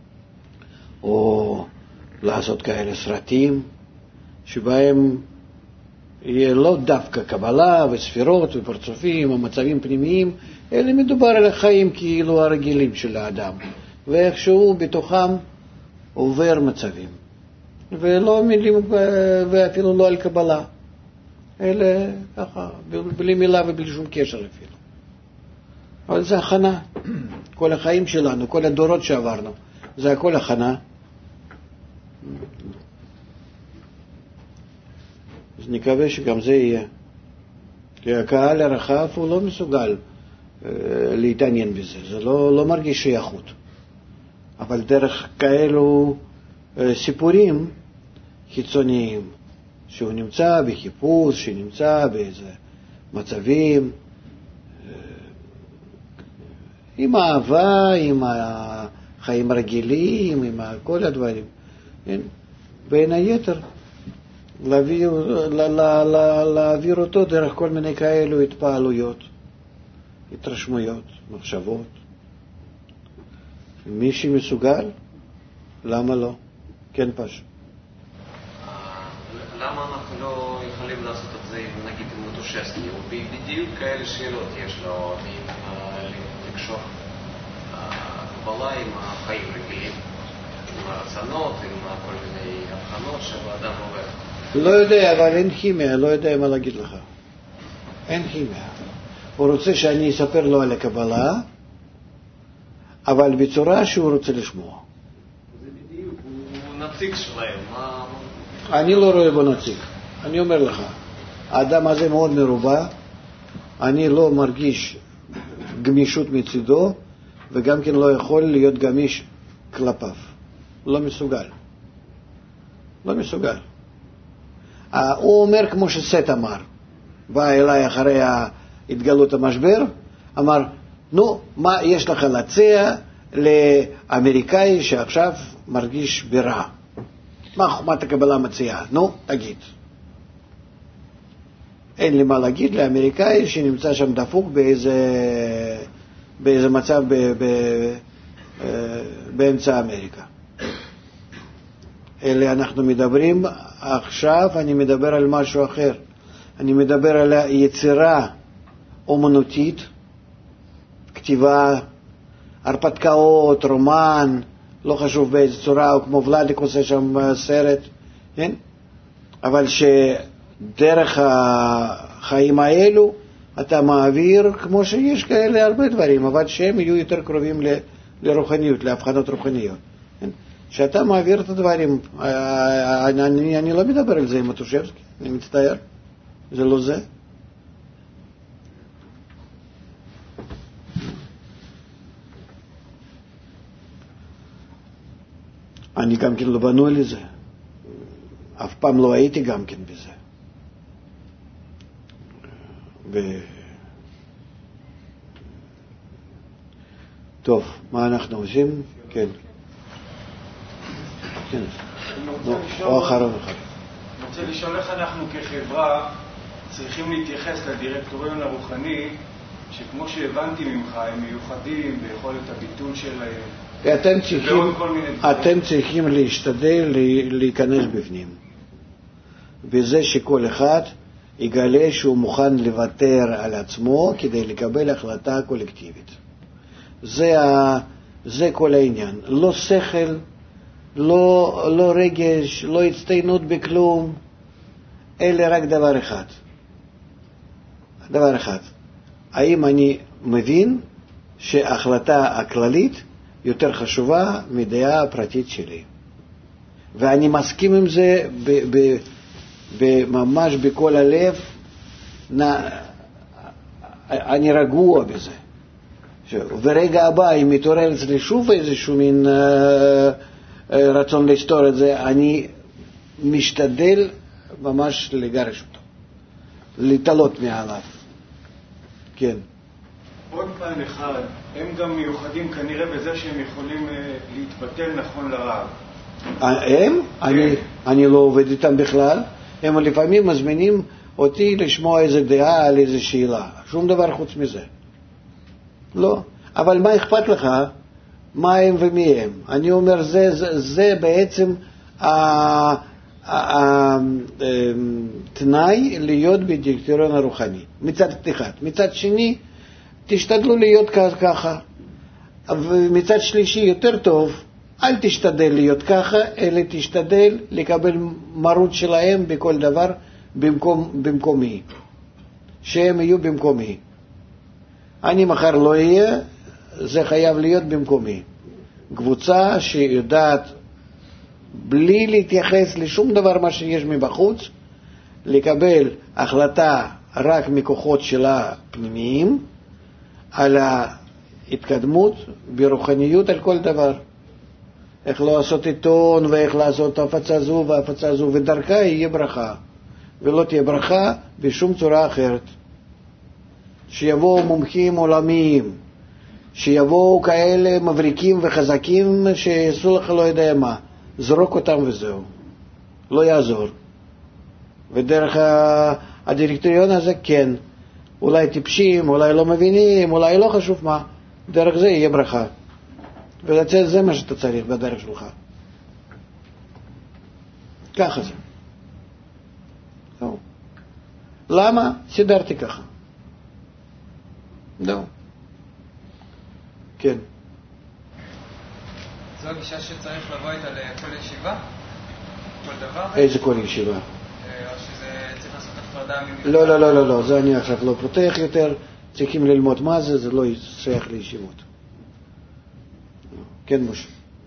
או לעשות כאלה סרטים, שבהם יהיה לא דווקא קבלה וספירות ופרצופים או מצבים פנימיים, אלא מדובר על החיים כאילו הרגילים של האדם, ואיכשהו בתוכם עובר מצבים, ולא מילים ואפילו לא על קבלה, אלא ככה, בלי מילה ובלי שום קשר אפילו. אבל זה הכנה. כל החיים שלנו, כל הדורות שעברנו, זה הכל הכנה. אז נקווה שגם זה יהיה. כי הקהל הרחב הוא לא מסוגל אה, להתעניין בזה, זה לא, לא מרגיש שייכות. אבל דרך כאלו אה, סיפורים חיצוניים, שהוא נמצא בחיפוש, שנמצא באיזה מצבים, עם האהבה, עם החיים הרגילים, עם כל הדברים. בין היתר, להעביר, לה, לה, לה, להעביר אותו דרך כל מיני כאלו התפעלויות, התרשמויות, מחשבות. מי שמסוגל, למה לא? כן פשוט. למה אנחנו לא יכולים לעשות את זה, נגיד, עם מטושסקי, ובדיוק כאלה שאלות יש לו, לקשור קבלה עם החיים רגילים, עם הרצונות, עם כל מיני הבחנות שהאדם עובר. לא יודע, אבל אין כימיה, לא יודע מה להגיד לך. אין כימיה. הוא רוצה שאני אספר לו על הקבלה, אבל בצורה שהוא רוצה לשמוע. זה בדיוק, הוא נציג שלהם. מה... אני לא רואה בו נציג. אני אומר לך, האדם הזה מאוד מרובע, אני לא מרגיש גמישות מצידו, וגם כן לא יכול להיות גמיש כלפיו. לא מסוגל. לא מסוגל. הוא אומר כמו שסט אמר. בא אליי אחרי התגלות המשבר, אמר, נו, מה יש לך להציע לאמריקאי שעכשיו מרגיש ברע? מה חוכמת הקבלה מציעה? נו, תגיד. אין לי מה להגיד לאמריקאי שנמצא שם דפוק באיזה, באיזה מצב ב, ב, באמצע אמריקה. אלה אנחנו מדברים, עכשיו אני מדבר על משהו אחר. אני מדבר על היצירה אומנותית, כתיבה, הרפתקאות, רומן, לא חשוב באיזה צורה, או כמו ולדיק עושה שם סרט, כן? אבל שדרך החיים האלו אתה מעביר, כמו שיש כאלה הרבה דברים, אבל שהם יהיו יותר קרובים ל, לרוחניות, להבחנות רוחניות. כן? שאתה מעביר את הדברים, אני, אני, אני לא מדבר על זה עם מטושבסקי, אני מצטער, זה לא זה. אני גם כן לא בנוי לזה. אף פעם לא הייתי גם כן בזה. ו... טוב, מה אנחנו עושים? כן. כן. או אחרון אחד. אני רוצה לשאול איך אנחנו כחברה צריכים להתייחס לדירקטוריון הרוחני, שכמו שהבנתי ממך, הם מיוחדים ביכולת הביטול שלהם. אתם צריכים, אתם צריכים להשתדל להיכנס בפנים. בזה שכל אחד יגלה שהוא מוכן לוותר על עצמו כדי לקבל החלטה קולקטיבית. זה, ה, זה כל העניין. לא שכל, לא, לא רגש, לא הצטיינות בכלום, אלא רק דבר אחד. דבר אחד. האם אני מבין שההחלטה הכללית יותר חשובה מדעה הפרטית שלי? ואני מסכים עם זה ב, ב, ב, ממש בכל הלב, נ, אני רגוע בזה. ורגע הבא, אם מתעורר אצלי שוב איזשהו מין אה, אה, רצון לסתור את זה, אני משתדל ממש לגרש אותו, להתעלות מעליו. כן. עוד פעם אחד, הם גם מיוחדים כנראה בזה שהם יכולים להתבטל נכון לרב. הם? אני, אני לא עובד איתם בכלל. הם לפעמים מזמינים אותי לשמוע איזה דעה על איזה שאלה. שום דבר חוץ מזה. לא. אבל מה אכפת לך? מה הם ומי הם? אני אומר, זה, זה, זה בעצם התנאי להיות בדירקטוריון הרוחני. מצד אחד. מצד שני, תשתדלו להיות ככה. ומצד שלישי, יותר טוב, אל תשתדל להיות ככה, אלא תשתדל לקבל מרות שלהם בכל דבר במקום, במקומי. שהם יהיו במקומי. אני מחר לא אהיה, זה חייב להיות במקומי. קבוצה שיודעת בלי להתייחס לשום דבר מה שיש מבחוץ, לקבל החלטה רק מכוחות שלה פנימיים, על ההתקדמות ברוחניות על כל דבר. איך לא לעשות עיתון ואיך לעשות הפצה זו והפצה זו, ודרכה יהיה ברכה. ולא תהיה ברכה בשום צורה אחרת. שיבואו מומחים עולמיים, שיבואו כאלה מבריקים וחזקים שיעשו לך לא יודע מה. זרוק אותם וזהו. לא יעזור. ודרך הדירקטוריון הזה כן. אולי טיפשים, אולי לא מבינים, אולי לא חשוב מה. דרך זה יהיה ברכה. ולצאת זה מה שאתה צריך בדרך שלך. ככה זה. לא. למה? סידרתי ככה. לא. כן. זו הגישה שצריך לבוא איתה לכל ישיבה? כל דבר? איזה כל ישיבה? או שזה צריך לעשות הפרדה ממך? לא, לא, לא, לא, לא, זה אני עכשיו לא פותח יותר. צריכים ללמוד מה זה, זה לא שייך לישיבות. כן, משה.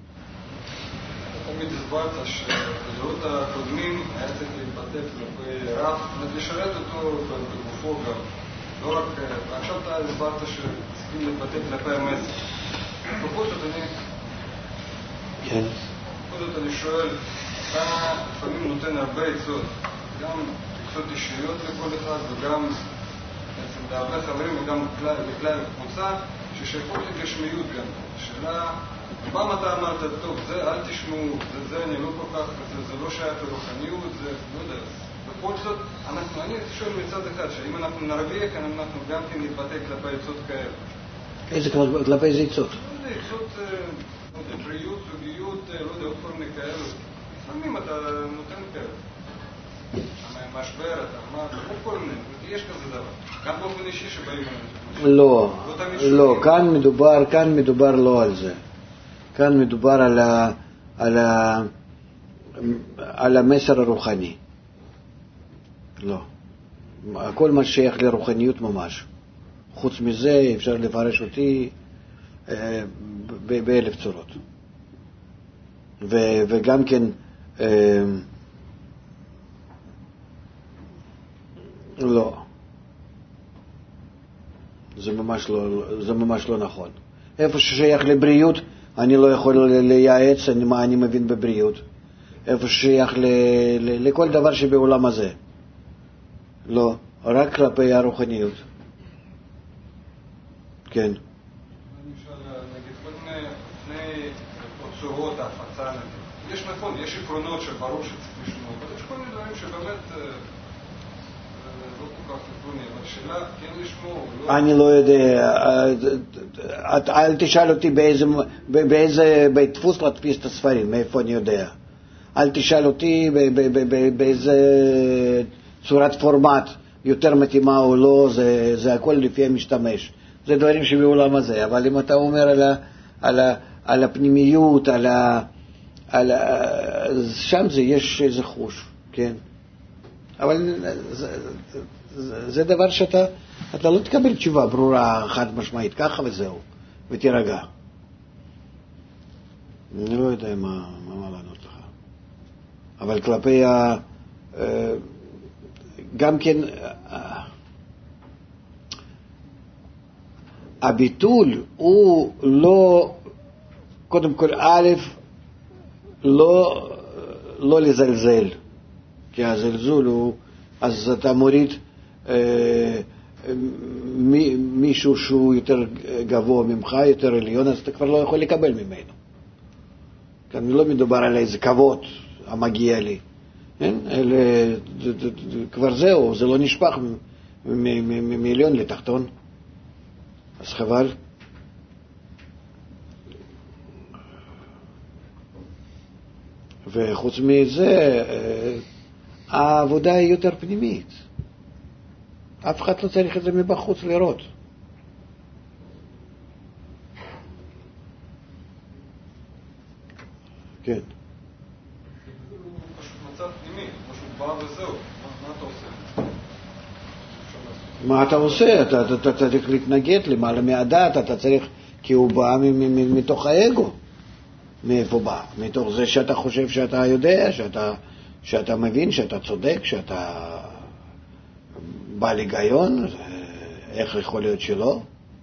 תמיד הסברת שבדורות הקודמים היה צריך להתבטא כלפי רב, ולשרת אותו בגופו גם. לא רק, ועכשיו אתה הסברת שצריכים להתבטא כלפי המסר. בכל זאת אני... כן. בכל זאת אני שואל, אתה לפעמים נותן הרבה עצות, גם עצות אישיות לכל אחד, וגם בעצם להרבה חברים, וגם לכלל קבוצה, ששייכות לגשמיות גם. השאלה... פעם אתה אמרת, טוב, זה אל תשמעו, זה, זה אני לא כל כך, זה, זה לא שייך לרוחניות, זה לא יודע. בכל זאת, אנחנו, אני שואל מצד אחד, שאם אנחנו נרוויח, אנחנו גם כן נתבטא כלפי עצות כאלה. איזה כלפי איזה עצות? לא יודע, עצות, לא יודע, בריאות, זוגיות, לא יודע, עוד כל מיני כאלו. לפעמים אתה נותן כאלה. משבר, אתה אמרת, לא כל מיני, יש כזה דבר. גם באופן אישי שבאים עליהם. לא, לא, כאן מדובר, כאן מדובר לא על זה. כאן מדובר על, ה, על, ה, על המסר הרוחני. לא. כל מה שייך לרוחניות ממש. חוץ מזה אפשר לפרש אותי אה, באלף צורות. ו, וגם כן אה, לא. זה ממש לא, זה ממש לא נכון. איפה ששייך לבריאות, אני לא יכול לייעץ אני, מה אני מבין בבריאות. איפה ששייך ל, ל, לכל דבר שבעולם הזה. לא, רק כלפי הרוחניות. כן. אני אפשר נגיד כל מיני צורות ההפצה, יש נכון, יש עקרונות שברור שצריך לשמוע, אבל יש כל מיני דברים שבאמת לא כל כך עקרוניים, אבל שאלה כן לשמוע. אני לא יודע, אל תשאל אותי באיזה בית דפוס להדפיס את הספרים, מאיפה אני יודע. אל תשאל אותי באיזה צורת פורמט יותר מתאימה או לא, זה, זה הכל לפי המשתמש. זה דברים שבעולם הזה, אבל אם אתה אומר על, ה, על, ה, על הפנימיות, על ה, על ה, שם זה יש איזה חוש, כן. אבל זה, זה, זה דבר שאתה אתה לא תקבל תשובה ברורה חד משמעית, ככה וזהו, ותירגע. אני לא יודע מה, מה לענות לך. אבל כלפי ה... גם כן הביטול הוא לא, קודם כל א', לא, לא לזלזל, כי הזלזול הוא, אז אתה מוריד אה, מי, מישהו שהוא יותר גבוה ממך, יותר עליון, אז אתה כבר לא יכול לקבל ממנו. כאן לא מדובר על איזה כבוד המגיע לי. כן? אלה, כבר זהו, זה לא נשפך מעליון לתחתון. אז חבל. וחוץ מזה, העבודה היא יותר פנימית. אף אחד לא צריך את זה מבחוץ לראות. כן. מה אתה עושה? אתה, אתה, אתה צריך להתנגד למעלה מהדעת, אתה צריך, כי הוא בא מתוך האגו. מאיפה בא? מתוך זה שאתה חושב שאתה יודע, שאתה, שאתה מבין, שאתה צודק, שאתה בא להיגיון, איך יכול להיות שלא?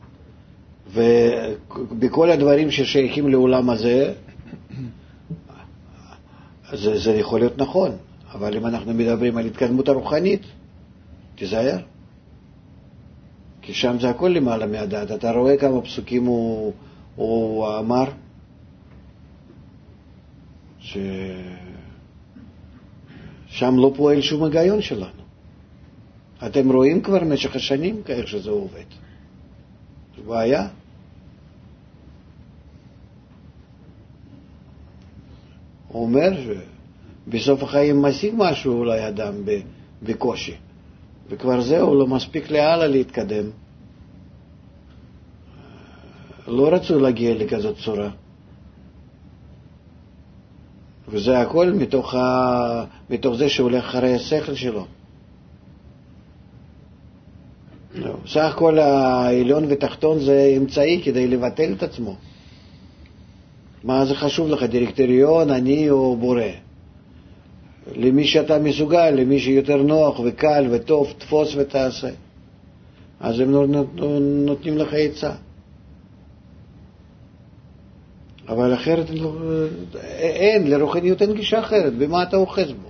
ובכל הדברים ששייכים לעולם הזה, זה, זה יכול להיות נכון. אבל אם אנחנו מדברים על התקדמות הרוחנית, תיזהר. כי שם זה הכל למעלה מהדעת. אתה רואה כמה פסוקים הוא, הוא אמר, ששם לא פועל שום היגיון שלנו. אתם רואים כבר משך השנים איך שזה עובד. זה בעיה. הוא אומר שבסוף החיים משיג משהו אולי אדם בקושי. וכבר זהו, לא מספיק להלאה להתקדם. לא רצו להגיע לכזאת צורה. וזה הכל מתוך, ה... מתוך זה שהולך אחרי השכל שלו. לא. סך הכל העליון ותחתון זה אמצעי כדי לבטל את עצמו. מה זה חשוב לך, דירקטוריון, אני או בורא? למי שאתה מסוגל, למי שיותר נוח וקל וטוב, תפוס ותעשה. אז הם נותנים לך עצה. אבל אחרת אין, לרוחניות אין גישה אחרת. במה אתה אוחז בו?